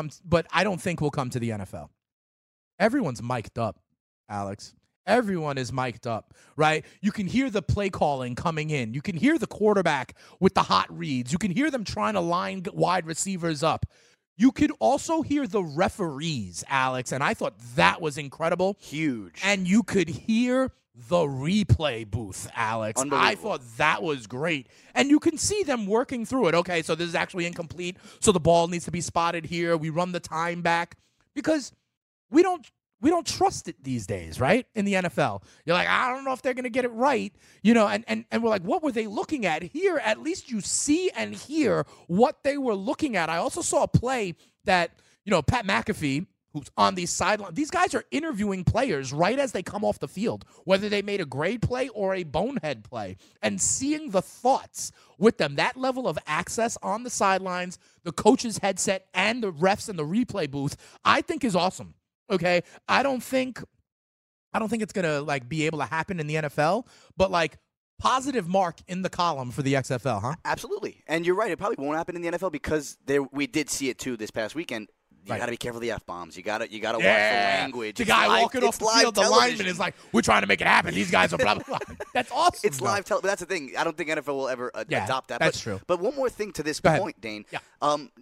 Speaker 7: I don't think will come to the NFL. Everyone's mic'd up, Alex. Everyone is mic'd up, right? You can hear the play calling coming in. You can hear the quarterback with the hot reads. You can hear them trying to line wide receivers up. You could also hear the referees, Alex, and I thought that was incredible.
Speaker 8: Huge.
Speaker 7: And you could hear the replay booth, Alex. I thought that was great. And you can see them working through it. Okay, so this is actually incomplete, so the ball needs to be spotted here. We run the time back because we don't trust it these days, right? In the NFL. You're like, I don't know if they're going to get it right, and we're like, what were they looking at? Here, at least you see and hear what they were looking at. I also saw a play that, Pat McAfee, who's on the sideline, these guys are interviewing players right as they come off the field, whether they made a great play or a bonehead play, and seeing the thoughts with them, that level of access on the sidelines, the coach's headset, and the refs in the replay booth, I think is awesome. Okay, I don't think it's gonna be able to happen in the NFL, but positive mark in the column for the XFL, huh?
Speaker 8: Absolutely, and you're right. It probably won't happen in the NFL because we did see it too this past weekend. You got to be careful of the F-bombs. You got to watch the language.
Speaker 7: The guy walking off the field, the lineman is like, we're trying to make it happen. These guys are blah, blah, blah. That's awesome.
Speaker 8: It's live television. But that's the thing. I don't think NFL will ever adopt that.
Speaker 7: That's true.
Speaker 8: But one more thing to this point, Dane.
Speaker 7: Yeah.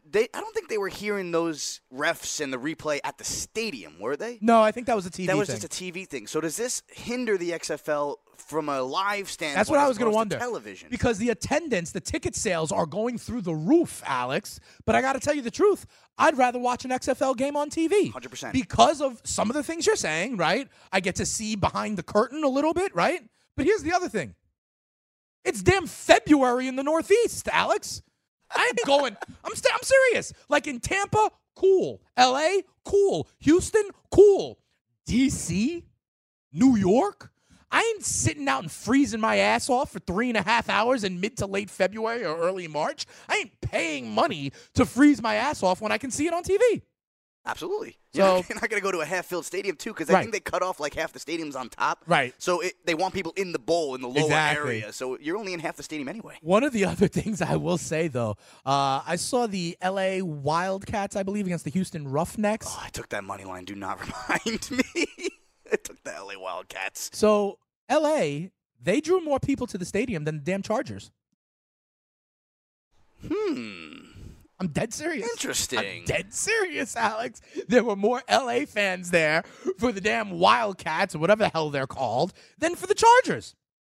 Speaker 8: I don't think they were hearing those refs and the replay at the stadium, were they?
Speaker 7: No, I think that was a TV thing.
Speaker 8: That was just a TV thing. So does this hinder the XFL from a live standpoint?
Speaker 7: That's what I was going to wonder.
Speaker 8: Television?
Speaker 7: Because the attendance, the ticket sales are going through the roof, Alex. But I got to tell you the truth. I'd rather watch an XFL game on TV.
Speaker 8: 100%.
Speaker 7: Because of some of the things you're saying, right? I get to see behind the curtain a little bit, right? But here's the other thing. It's damn February in the Northeast, Alex. I ain't going. I'm serious. Like in Tampa, cool. LA, cool. Houston, cool. DC, New York, I ain't sitting out and freezing my ass off for 3.5 hours in mid to late February or early March. I ain't paying money to freeze my ass off when I can see it on TV.
Speaker 8: Absolutely.
Speaker 7: So,
Speaker 8: you're not going to go to a half-filled stadium, too, because I think they cut off like half the stadiums on top.
Speaker 7: Right.
Speaker 8: So they want people in the bowl, in the lower area. So you're only in half the stadium anyway.
Speaker 7: One of the other things I will say, though, I saw the L.A. Wildcats, I believe, against the Houston Roughnecks.
Speaker 8: Oh, I took that money line. Do not remind me. I took the L.A. Wildcats.
Speaker 7: So L.A., they drew more people to the stadium than the damn Chargers. I'm dead serious.
Speaker 8: Interesting.
Speaker 7: I'm dead serious, Alex. There were more L.A. fans there for the damn Wildcats, or whatever the hell they're called, than for the Chargers.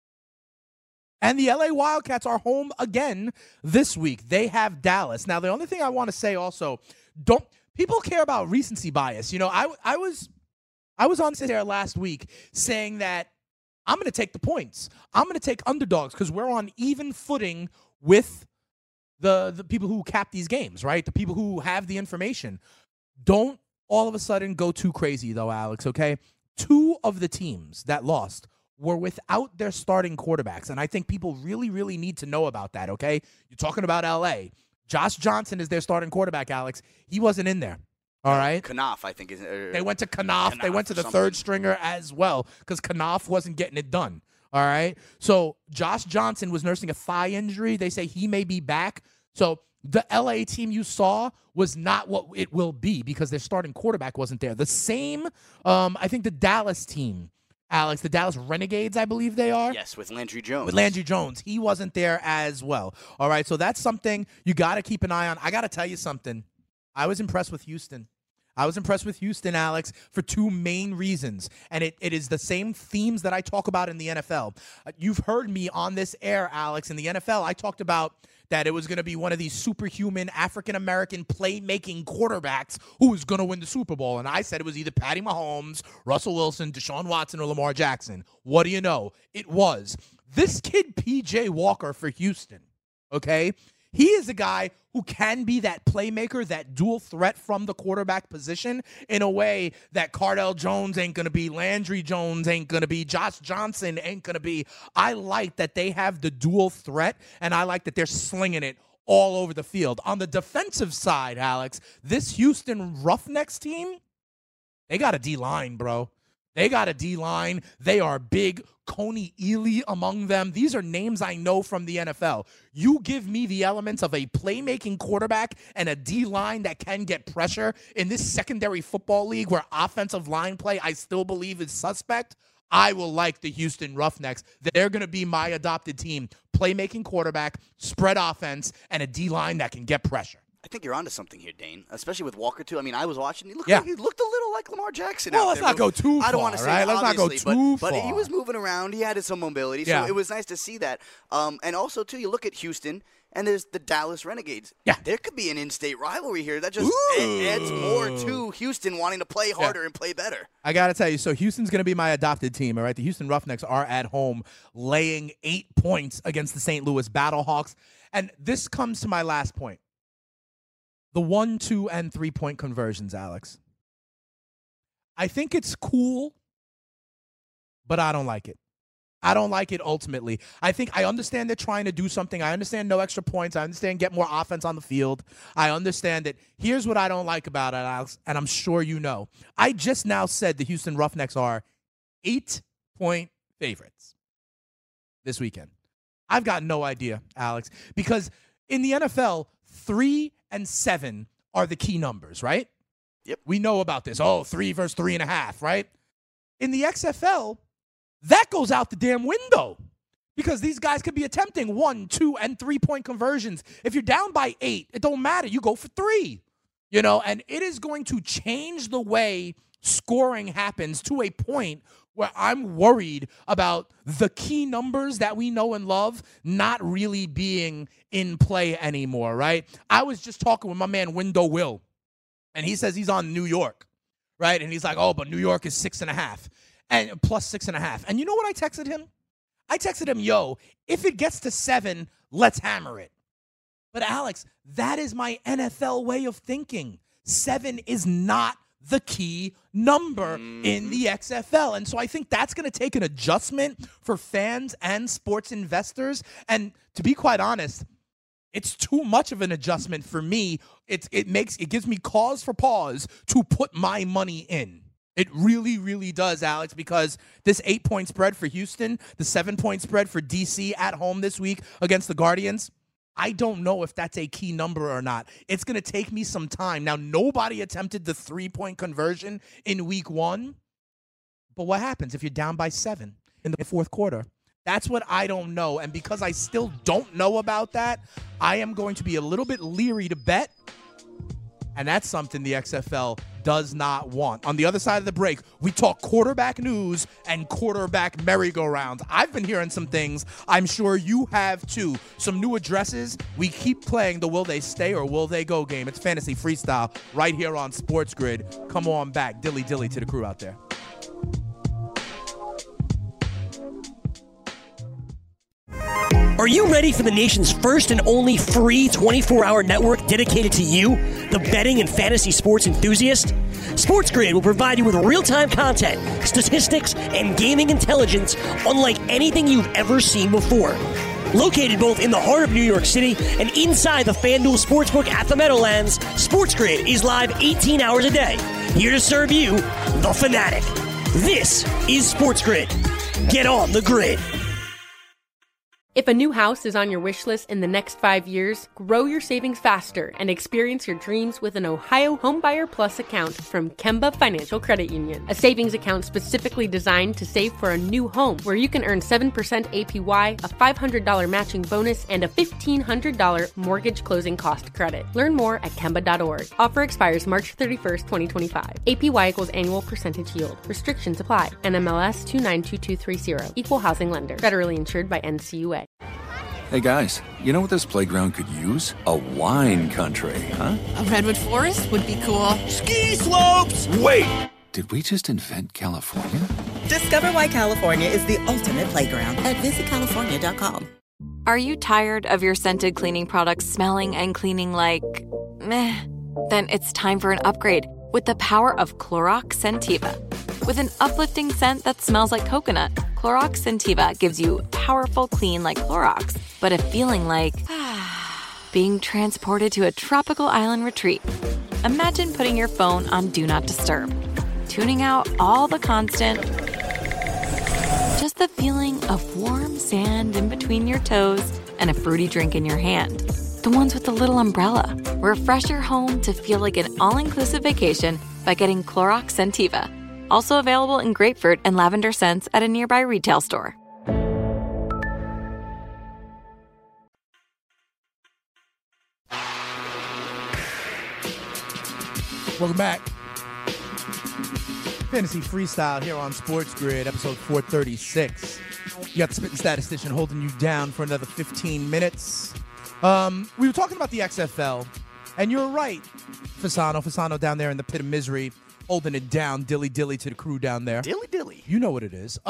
Speaker 7: And the L.A. Wildcats are home again this week. They have Dallas. Now, the only thing I want to say also, people care about recency bias. You know, I was on there last week saying that I'm going to take the points. I'm going to take underdogs because we're on even footing with the people who cap these games, right? The people who have the information. Don't all of a sudden go too crazy, though, Alex, okay? 2 of the teams that lost were without their starting quarterbacks, and I think people really, really need to know about that, okay? You're talking about L.A. Josh Johnson is their starting quarterback, Alex. He wasn't in there, all right?
Speaker 8: Knopf, I think.
Speaker 7: They went to Knopf. They went to the third stringer as well because Knopf wasn't getting it done. All right. So Josh Johnson was nursing a thigh injury. They say he may be back. So the LA team you saw was not what it will be because their starting quarterback wasn't there. The same, I think the Dallas team, Alex, the Dallas Renegades, I believe they are.
Speaker 8: Yes, with Landry Jones.
Speaker 7: With Landry Jones. He wasn't there as well. All right. So that's something you got to keep an eye on. I got to tell you something. I was impressed with Houston. Alex, for 2 main reasons. And it is the same themes that I talk about in the NFL. You've heard me on this air, Alex. In the NFL, I talked about that it was going to be one of these superhuman African-American playmaking quarterbacks who was going to win the Super Bowl. And I said it was either Patty Mahomes, Russell Wilson, Deshaun Watson, or Lamar Jackson. What do you know? It was this kid, P.J. Walker for Houston, okay? He is a guy who can be that playmaker, that dual threat from the quarterback position in a way that Cardell Jones ain't going to be, Landry Jones ain't going to be, Josh Johnson ain't going to be. I like that they have the dual threat, and I like that they're slinging it all over the field. On the defensive side, Alex, this Houston Roughnecks team, they got a D-line, bro. They got a D-line. They are big. Coney Ely among them. These are names I know from the NFL. You give me the elements of a playmaking quarterback and a D-line that can get pressure in this secondary football league where offensive line play I still believe is suspect. I will like the Houston Roughnecks. They're going to be my adopted team. Playmaking quarterback, spread offense, and a D-line that can get pressure.
Speaker 8: I think you're onto something here, Dane, especially with Walker, too. I mean, I was watching. He looked a little like Lamar Jackson out there.
Speaker 7: Let's not go too far,
Speaker 8: I don't want to say
Speaker 7: right? Let's not go too far.
Speaker 8: But he was moving around. He had some mobility, so it was nice to see that. And also, too, you look at Houston, and there's the Dallas Renegades.
Speaker 7: Yeah.
Speaker 8: There could be an in-state rivalry here. That just adds more to Houston wanting to play harder and play better.
Speaker 7: I got to tell you, so Houston's going to be my adopted team, all right? The Houston Roughnecks are at home laying 8 points against the St. Louis Battlehawks. And this comes to my last point. The 1, 2, and 3-point conversions, Alex. I think it's cool, but I don't like it. I don't like it ultimately. I think I understand they're trying to do something. I understand no extra points. I understand get more offense on the field. I understand that. Here's what I don't like about it, Alex, and I'm sure you know. I just now said the Houston Roughnecks are 8-point favorites this weekend. I've got no idea, Alex, because in the NFL, 3 and 7 are the key numbers, right?
Speaker 8: Yep.
Speaker 7: We know about this. 3 versus 3.5, right? In the XFL, that goes out the damn window Because these guys could be attempting 1, 2, and 3-point conversions. If you're down by 8, it don't matter. You go for 3. And it is going to change the way scoring happens to a point where I'm worried about the key numbers that we know and love not really being in play anymore, right? I was just talking with my man Window Will, and he says he's on New York, right? And he's like, oh, but New York is 6.5 and plus 6.5. And you know what I texted him? I texted him, yo, if it gets to 7, let's hammer it. But Alex, that is my NFL way of thinking. 7 is not the key number in the XFL. And so I think that's going to take an adjustment for fans and sports investors. And to be quite honest, it's too much of an adjustment for me. It gives me cause for pause to put my money in. It really, really does, Alex, because this 8-point spread for Houston, the 7-point spread for DC at home this week against the Guardians, I don't know if that's a key number or not. It's going to take me some time. Now, nobody attempted the 3-point conversion in week 1, but what happens if you're down by 7 in the fourth quarter? That's what I don't know, and because I still don't know about that, I am going to be a little bit leery to bet, and that's something the XFL does not want. On the other side of the break, we talk quarterback news and quarterback merry-go-rounds. I've been hearing some things. I'm sure you have too. Some new addresses. We keep playing the will they stay or will they go game. It's Fantasy Freestyle right here on Sports Grid. Come on back. Dilly dilly to the crew out there.
Speaker 5: Are you ready for the nation's first and only free 24-hour network dedicated to you, the betting and fantasy sports enthusiast? Sports Grid will provide you with real-time content, statistics, and gaming intelligence unlike anything you've ever seen before. Located both in the heart of New York City and inside the FanDuel Sportsbook at the Meadowlands, Sports Grid is live 18 hours a day, here to serve you, the fanatic. This is Sports Grid. Get on the grid.
Speaker 4: If a new house is on your wish list in the next 5 years, grow your savings faster and experience your dreams with an Ohio Homebuyer Plus account from Kemba Financial Credit Union. A savings account specifically designed to save for a new home where you can earn 7% APY, a $500 matching bonus, and a $1,500 mortgage closing cost credit. Learn more at Kemba.org. Offer expires March 31st, 2025. APY equals annual percentage yield. Restrictions apply. NMLS 292230. Equal housing lender. Federally insured by NCUA.
Speaker 9: Hey guys, you know what this playground could use? A wine country, huh?
Speaker 10: A redwood forest would be cool.
Speaker 6: Ski slopes!
Speaker 9: Wait! Did we just invent California?
Speaker 12: Discover why California is the ultimate playground at visitcalifornia.com.
Speaker 13: Are you tired of your scented cleaning products smelling and cleaning like meh? Then it's time for an upgrade with the power of Clorox Scentiva. With an uplifting scent that smells like coconut, Clorox Scentiva gives you powerful clean like Clorox, but a feeling like being transported to a tropical island retreat. Imagine putting your phone on Do Not Disturb, tuning out all the constant, just the feeling of warm sand in between your toes and a fruity drink in your hand. The ones with the little umbrella. Refresh your home to feel like an all-inclusive vacation by getting Clorox Scentiva. Also available in grapefruit and lavender scents at a nearby retail store.
Speaker 7: Welcome back. Fantasy Freestyle here on Sports Grid, episode 436. You got the Spittin' Statistician holding you down for another 15 minutes. We were talking about the XFL, and you're right, Fasano down there in the pit of misery, holding it down, dilly to the crew down there.
Speaker 8: Dilly.
Speaker 7: You know what it is.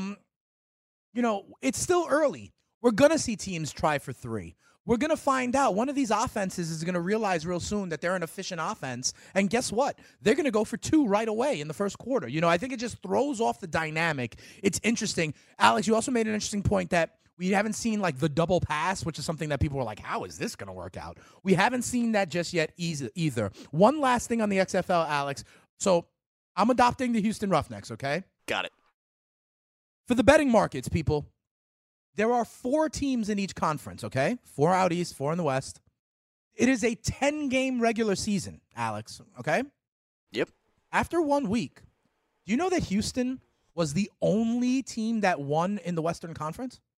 Speaker 7: It's still early. We're going to see teams try for 3. We're going to find out. One of these offenses is going to realize real soon that they're an efficient offense. And guess what? They're going to go for 2 right away in the first quarter. I think it just throws off the dynamic. It's interesting. Alex, you also made an interesting point that we haven't seen like the double pass, which is something that people were like, how is this going to work out? We haven't seen that just yet either. One last thing on the XFL, Alex. So I'm adopting the Houston Roughnecks, okay?
Speaker 8: Got it.
Speaker 7: For the betting markets, people, there are 4 teams in each conference, okay? 4 out east, 4 in the west. It is a 10-game regular season, Alex, okay?
Speaker 8: Yep.
Speaker 7: After 1 week, do you know that Houston was the only team that won in the Western Conference?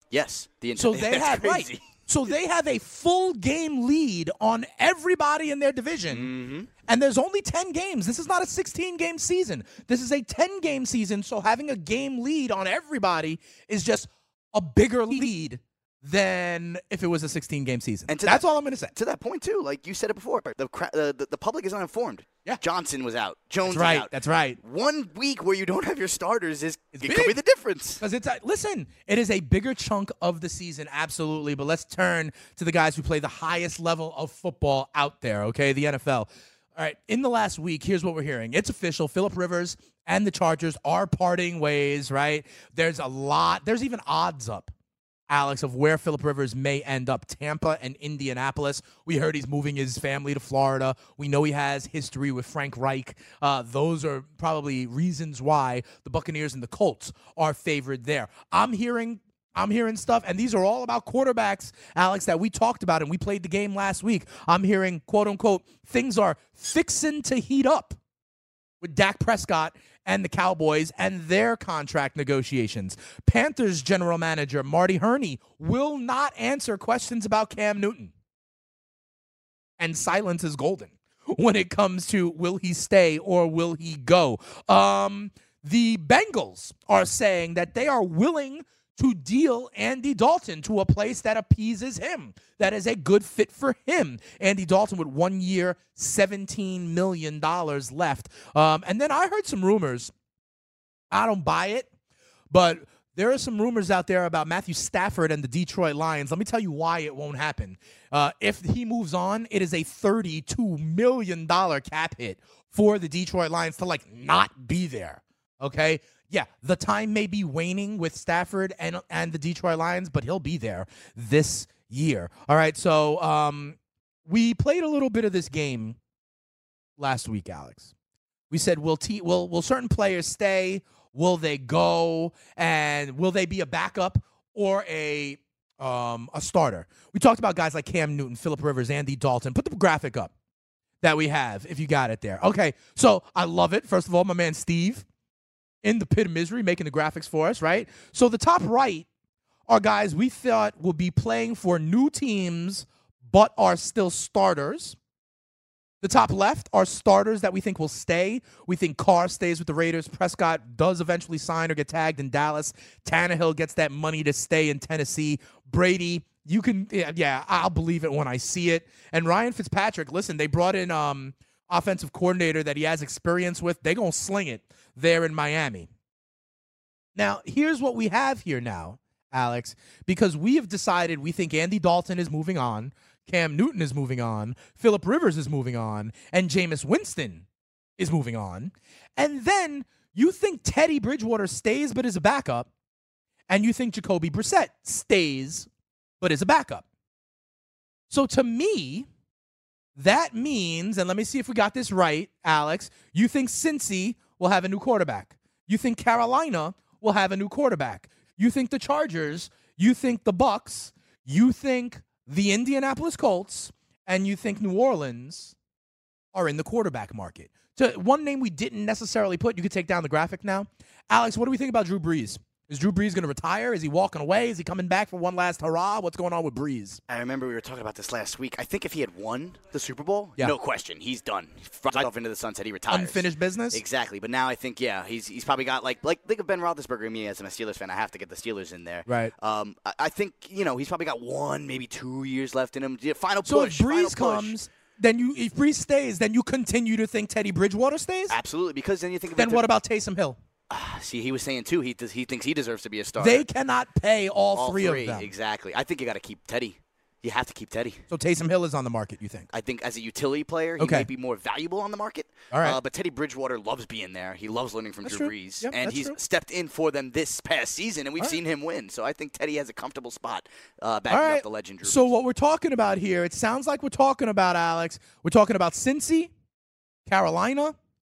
Speaker 8: Yes.
Speaker 7: So they have
Speaker 8: crazy.
Speaker 7: So they have a full game lead on everybody in their division.
Speaker 8: Mm-hmm.
Speaker 7: And there's only 10 games. This is not a 16-game season. This is a 10-game season, so having a game lead on everybody is just a bigger lead than if it was a 16-game season. And that's all I'm going to say.
Speaker 8: To that point, too, like you said it before, the public is uninformed.
Speaker 7: Yeah.
Speaker 8: Johnson was out. Jones
Speaker 7: was
Speaker 8: out.
Speaker 7: That's right.
Speaker 8: 1 week where you don't have your starters it could be the difference.
Speaker 7: Because listen, it is a bigger chunk of the season, absolutely. But let's turn to the guys who play the highest level of football out there, okay, the NFL. All right, in the last week, here's what we're hearing. It's official. Phillip Rivers and the Chargers are parting ways, right? There's even odds up, Alex, of where Phillip Rivers may end up, Tampa and Indianapolis. We heard he's moving his family to Florida. We know he has history with Frank Reich. Those are probably reasons why the Buccaneers and the Colts are favored there. I'm hearing stuff, and these are all about quarterbacks, Alex, that we talked about, and we played the game last week. I'm hearing, quote-unquote, things are fixing to heat up with Dak Prescott and the Cowboys and their contract negotiations. Panthers general manager Marty Hurney will not answer questions about Cam Newton. And silence is golden when it comes to will he stay or will he go. The Bengals are saying that they are willing to deal Andy Dalton to a place that appeases him, that is a good fit for him. Andy Dalton with 1 year, $17 million left. And then I heard some rumors. I don't buy it, but there are some rumors out there about Matthew Stafford and the Detroit Lions. Let me tell you why it won't happen. If he moves on, it is a $32 million cap hit for the Detroit Lions to, not be there, okay? Yeah, the time may be waning with Stafford and the Detroit Lions, but he'll be there this year. All right, so we played a little bit of this game last week, Alex. We said, will certain players stay? Will they go? And will they be a backup or a starter? We talked about guys like Cam Newton, Phillip Rivers, Andy Dalton. Put the graphic up that we have, if you got it there. Okay, so I love it. First of all, my man Steve in the pit of misery, making the graphics for us, right? So the top right are guys we thought will be playing for new teams but are still starters. The top left are starters that we think will stay. We think Carr stays with the Raiders. Prescott does eventually sign or get tagged in Dallas. Tannehill gets that money to stay in Tennessee. Brady, I'll believe it when I see it. And Ryan Fitzpatrick, listen, they brought in offensive coordinator that he has experience with. They're going to sling it there in Miami. Now, here's what we have here now, Alex, because we have decided we think Andy Dalton is moving on, Cam Newton is moving on, Phillip Rivers is moving on, and Jameis Winston is moving on. And then you think Teddy Bridgewater stays but is a backup, and you think Jacoby Brissett stays but is a backup. So to me, that means, and let me see if we got this right, Alex, you think Cincy will have a new quarterback. You think Carolina will have a new quarterback. You think the Chargers, you think the Bucks, you think the Indianapolis Colts, and you think New Orleans are in the quarterback market. So one name we didn't necessarily put, you could take down the graphic now. Alex, what do we think about Drew Brees? Is Drew Brees going to retire? Is he walking away? Is he coming back for one last hurrah? What's going on with Brees?
Speaker 8: I remember we were talking about this last week. I think if he had won the Super Bowl, no question, he's done. He flies off into the sunset. He retires.
Speaker 7: Unfinished business?
Speaker 8: Exactly. But now I think, he's probably got, think of Ben Roethlisberger. Me as a Steelers fan, I have to get the Steelers in there.
Speaker 7: Right.
Speaker 8: I think, he's probably got 1, maybe 2 years left in him. Final push.
Speaker 7: So if Brees comes, if Brees stays, then you continue to think Teddy Bridgewater stays?
Speaker 8: Absolutely, because then you think
Speaker 7: Then what about Taysom Hill?
Speaker 8: See, he was saying, too, he thinks he deserves to be a starter.
Speaker 7: They cannot pay all three of them.
Speaker 8: Exactly. I think you got to keep Teddy. You have to keep Teddy.
Speaker 7: So Taysom Hill is on the market, you think?
Speaker 8: I think as a utility player, he may be more valuable on the market.
Speaker 7: All right.
Speaker 8: But Teddy Bridgewater loves being there. He loves learning from Drew Brees.
Speaker 7: Yep,
Speaker 8: and he's stepped in for them this past season, and we've seen him win. So I think Teddy has a comfortable spot backing up the legend Drew Brees.
Speaker 7: So what we're talking about here, it sounds like we're talking about, Alex, we're talking about Cincy, Carolina,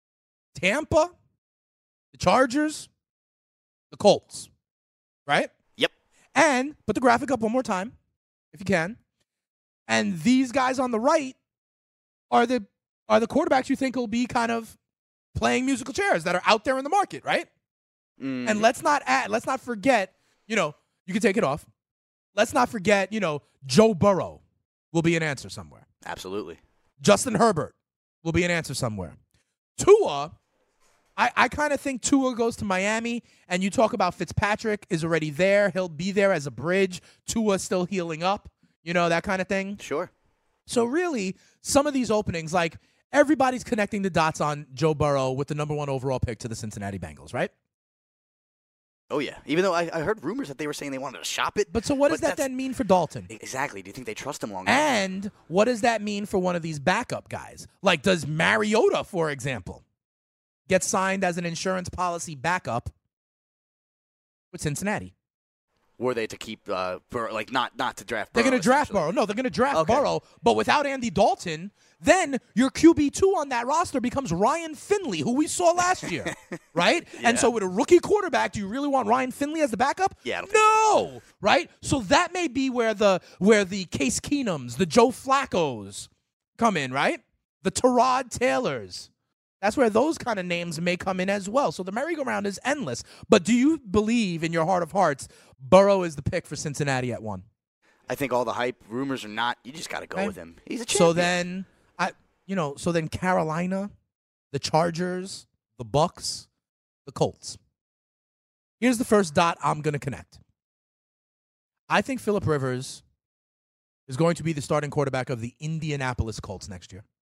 Speaker 7: Tampa, the Chargers, the Colts, right?
Speaker 8: Yep.
Speaker 7: And put the graphic up one more time, if you can. And these guys on the right are the quarterbacks you think will be kind of playing musical chairs that are out there in the market, right? And let's not forget, you can take it off. let's not forget, Joe Burrow will be an answer somewhere.
Speaker 8: Absolutely.
Speaker 7: Justin Herbert will be an answer somewhere. Tua, I kind of think Tua goes to Miami, and you talk about Fitzpatrick is already there. He'll be there as a bridge. Tua's still healing up, that kind of thing.
Speaker 8: Sure.
Speaker 7: So really, some of these openings, like everybody's connecting the dots on Joe Burrow with the number 1 overall pick to the Cincinnati Bengals, right?
Speaker 8: Oh, yeah. Even though I heard rumors that they were saying they wanted to shop it.
Speaker 7: But so what does that then mean for Dalton?
Speaker 8: Exactly. Do you think they trust him long enough?
Speaker 7: And what does that mean for one of these backup guys? Like, does Mariota, for example, get signed as an insurance policy backup with Cincinnati?
Speaker 8: Were they to keep, not to draft Burrow?
Speaker 7: They're going to draft Burrow. No, they're going to draft Burrow. But without Andy Dalton, then your QB2 on that roster becomes Ryan Finley, who we saw last year, right?
Speaker 8: Yeah.
Speaker 7: And so with a rookie quarterback, do you really want Ryan Finley as the backup?
Speaker 8: Yeah, I don't
Speaker 7: think so. Right? So that may be where the Case Keenums, the Joe Flaccos come in, right? The Tyrod Taylors. That's where those kind of names may come in as well. So the merry-go-round is endless. But do you believe in your heart of hearts Burrow is the pick for Cincinnati at 1?
Speaker 8: I think all the hype, rumors are not. You just got to go with him. He's a champion.
Speaker 7: So then Carolina, the Chargers, the Bucks, the Colts. Here's the first dot I'm going to connect. I think Phillip Rivers is going to be the starting quarterback of the Indianapolis Colts next year.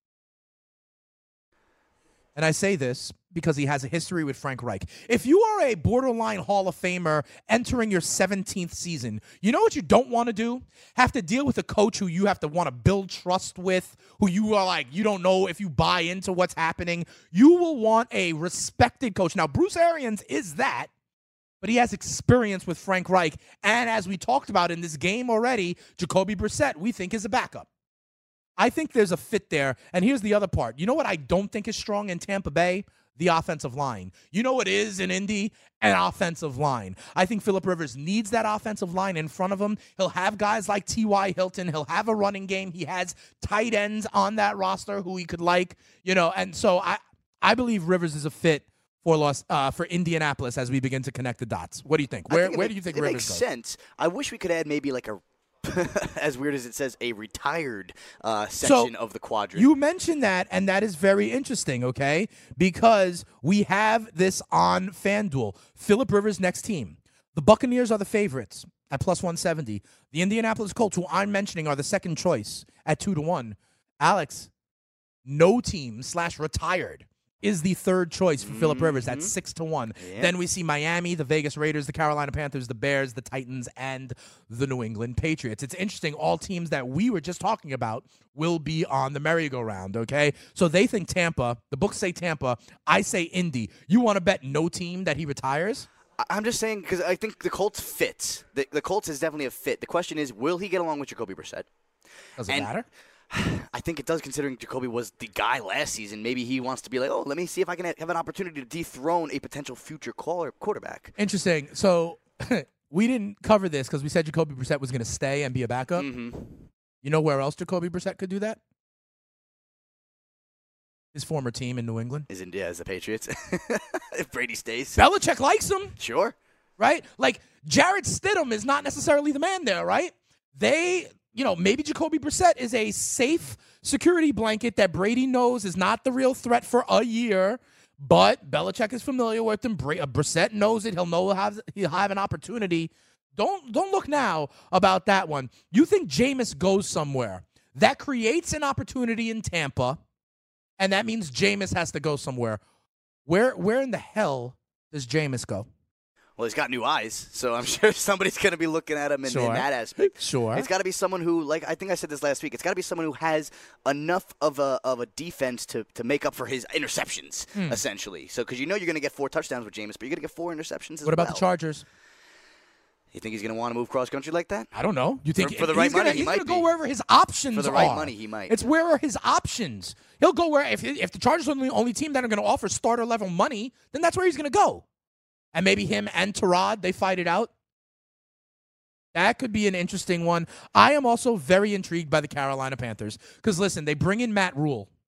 Speaker 7: And I say this because he has a history with Frank Reich. If you are a borderline Hall of Famer entering your 17th season, you know what you don't want to do? Have to deal with a coach who you have to want to build trust with, who you are like, you don't know if you buy into what's happening. You will want a respected coach. Now, Bruce Arians is that, but he has experience with Frank Reich. And as we talked about in this game already, Jacoby Brissett, we think, is a backup. I think there's a fit there. And here's the other part. You know what I don't think is strong in Tampa Bay? The offensive line. You know what is in Indy? An offensive line. I think Phillip Rivers needs that offensive line in front of him. He'll have guys like T.Y. Hilton. He'll have a running game. He has tight ends on that roster who he could like, and so I believe Rivers is a fit for Indianapolis as we begin to connect the dots. What do you think? Where do you think Rivers
Speaker 8: makes
Speaker 7: goes?
Speaker 8: Sense. I wish we could add maybe like a as weird as it says, a retired section of the quadrant.
Speaker 7: You mentioned that, and that is very interesting, okay? Because we have this on FanDuel. Phillip Rivers' next team. The Buccaneers are the favorites at plus 170. The Indianapolis Colts, who I'm mentioning, are the second choice at 2-1. Alex, no team / retired is the third choice for Phillip Rivers at 6-1. Yeah. Then we see Miami, the Vegas Raiders, the Carolina Panthers, the Bears, the Titans, and the New England Patriots. It's interesting. All teams that we were just talking about will be on the merry-go-round, okay? So they think Tampa. The books say Tampa. I say Indy. You want to bet no team that he retires?
Speaker 8: I'm just saying because I think the Colts fits. The Colts is definitely a fit. The question is, will he get along with Jacoby Brissett?
Speaker 7: Does it matter?
Speaker 8: I think it does, considering Jacoby was the guy last season. Maybe he wants to be like, let me see if I can have an opportunity to dethrone a potential future quarterback.
Speaker 7: Interesting. So we didn't cover this because we said Jacoby Brissett was going to stay and be a backup.
Speaker 8: Mm-hmm.
Speaker 7: You know where else Jacoby Brissett could do that? His former team in New England.
Speaker 8: Is the Patriots. If Brady stays.
Speaker 7: Belichick likes him.
Speaker 8: Sure.
Speaker 7: Right? Like, Jarrett Stidham is not necessarily the man there, right? Maybe Jacoby Brissett is a safe security blanket that Brady knows is not the real threat for a year, but Belichick is familiar with him. Brissett knows it. He'll have an opportunity. Don't look now about that one. You think Jameis goes somewhere. That creates an opportunity in Tampa, and that means Jameis has to go somewhere. Where in the hell does Jameis go?
Speaker 8: Well, he's got new eyes, so I'm sure somebody's going to be looking at him in that aspect.
Speaker 7: Sure.
Speaker 8: It's got to be someone who, like I think I said this last week, it's got to be someone who has enough of a defense to make up for his interceptions, essentially. So, because you're going to get 4 touchdowns with Jameis, but you're going to get 4 interceptions as well.
Speaker 7: What about the Chargers?
Speaker 8: You think he's going to want to move cross-country like that?
Speaker 7: I don't know. You think
Speaker 8: for the right money, he might
Speaker 7: be. He's going to go wherever his options are.
Speaker 8: For the right money, he might.
Speaker 7: It's where are his options. He'll go where, if the Chargers are the only team that are going to offer starter-level money, then that's where he's going to go. And maybe him and Tyrod, they fight it out. That could be an interesting one. I am also very intrigued by the Carolina Panthers because, listen, they bring in Matt Rule,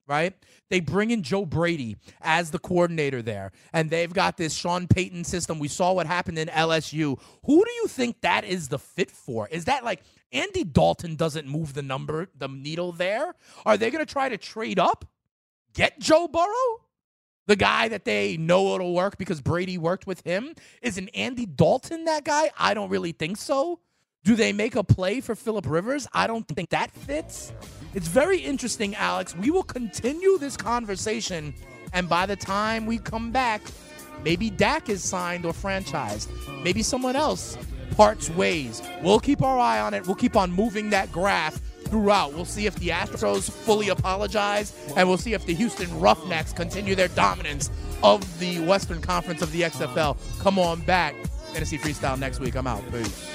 Speaker 7: right? They bring in Joe Brady as the coordinator there, and they've got this Sean Payton system. We saw what happened in LSU. Who do you think that is the fit for? Is that like Andy Dalton doesn't move the needle there? Are they going to try to trade up, get Joe Burrow? The guy that they know it'll work because Brady worked with him? Isn't Andy Dalton that guy? I don't really think so. Do they make a play for Phillip Rivers? I don't think that fits. It's very interesting, Alex. We will continue this conversation, and by the time we come back, maybe Dak is signed or franchised. Maybe someone else parts ways. We'll keep our eye on it. We'll keep on moving that graph throughout. We'll see if the Astros fully apologize, and we'll see if the Houston Roughnecks continue their dominance of the Western Conference of the XFL. Come on back. Fantasy Freestyle next week. I'm out. Peace.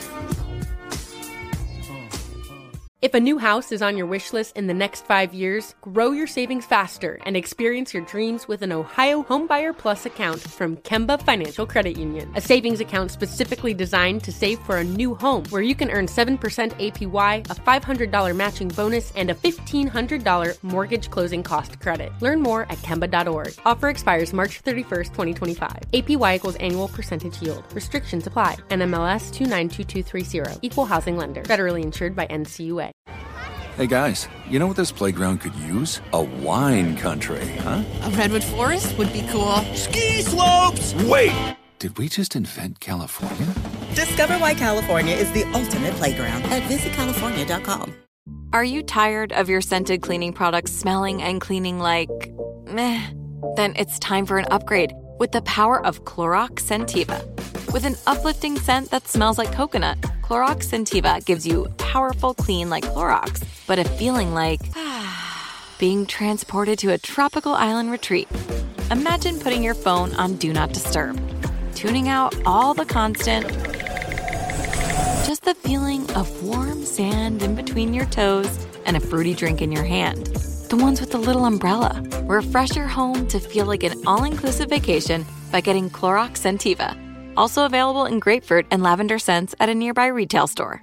Speaker 4: If a new house is on your wish list in the next 5 years, grow your savings faster and experience your dreams with an Ohio Homebuyer Plus account from Kemba Financial Credit Union. A savings account specifically designed to save for a new home where you can earn 7% APY, a $500 matching bonus, and a $1,500 mortgage closing cost credit. Learn more at Kemba.org. Offer expires March 31st, 2025. APY equals annual percentage yield. Restrictions apply. NMLS 292230. Equal housing lender. Federally insured by NCUA.
Speaker 9: Hey guys, you know what this playground could use? A wine country, huh?
Speaker 10: A redwood forest would be cool.
Speaker 6: Ski slopes!
Speaker 9: Wait! Did we just invent California?
Speaker 12: Discover why California is the ultimate playground at visitcalifornia.com.
Speaker 13: Are you tired of your scented cleaning products smelling and cleaning like meh? Then it's time for an upgrade with the power of Clorox Scentiva. With an uplifting scent that smells like coconut, Clorox Scentiva gives you powerful clean like Clorox, but a feeling like being transported to a tropical island retreat. Imagine putting your phone on Do Not Disturb, tuning out all the constant, just the feeling of warm sand in between your toes and a fruity drink in your hand. The ones with the little umbrella. Refresh your home to feel like an all-inclusive vacation by getting Clorox Scentiva. Also available in grapefruit and lavender scents at a nearby retail store.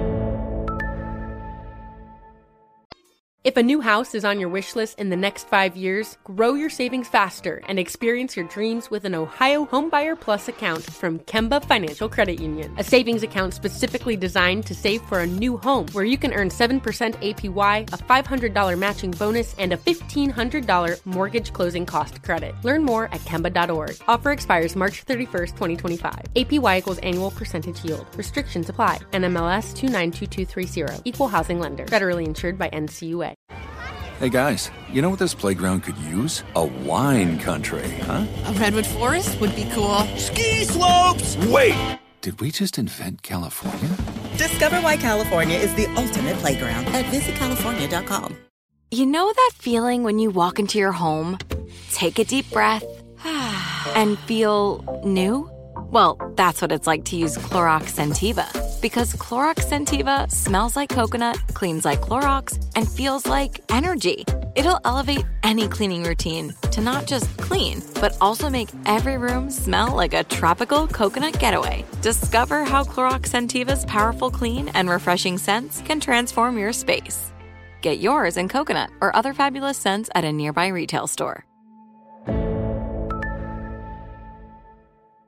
Speaker 4: If a new house is on your wish list in the next 5 years, grow your savings faster and experience your dreams with an Ohio Homebuyer Plus account from Kemba Financial Credit Union. A savings account specifically designed to save for a new home where you can earn 7% APY, a $500 matching bonus, and a $1,500 mortgage closing cost credit. Learn more at Kemba.org. Offer expires March 31st, 2025. APY equals annual percentage yield. Restrictions apply. NMLS 292230. Equal housing lender. Federally insured by NCUA.
Speaker 9: Hey guys, you know what this playground could use? A wine country, huh?
Speaker 10: A redwood forest would be cool.
Speaker 6: Ski slopes!
Speaker 9: Wait! Did we just invent California?
Speaker 12: Discover why California is the ultimate playground at visitcalifornia.com.
Speaker 13: You know that feeling when you walk into your home, take a deep breath, and feel new? Well, that's what it's like to use Clorox Scentiva. Because Clorox Scentiva smells like coconut, cleans like Clorox, and feels like energy. It'll elevate any cleaning routine to not just clean, but also make every room smell like a tropical coconut getaway. Discover how Clorox Scentiva's powerful clean and refreshing scents can transform your space. Get yours in coconut or other fabulous scents at a nearby retail store.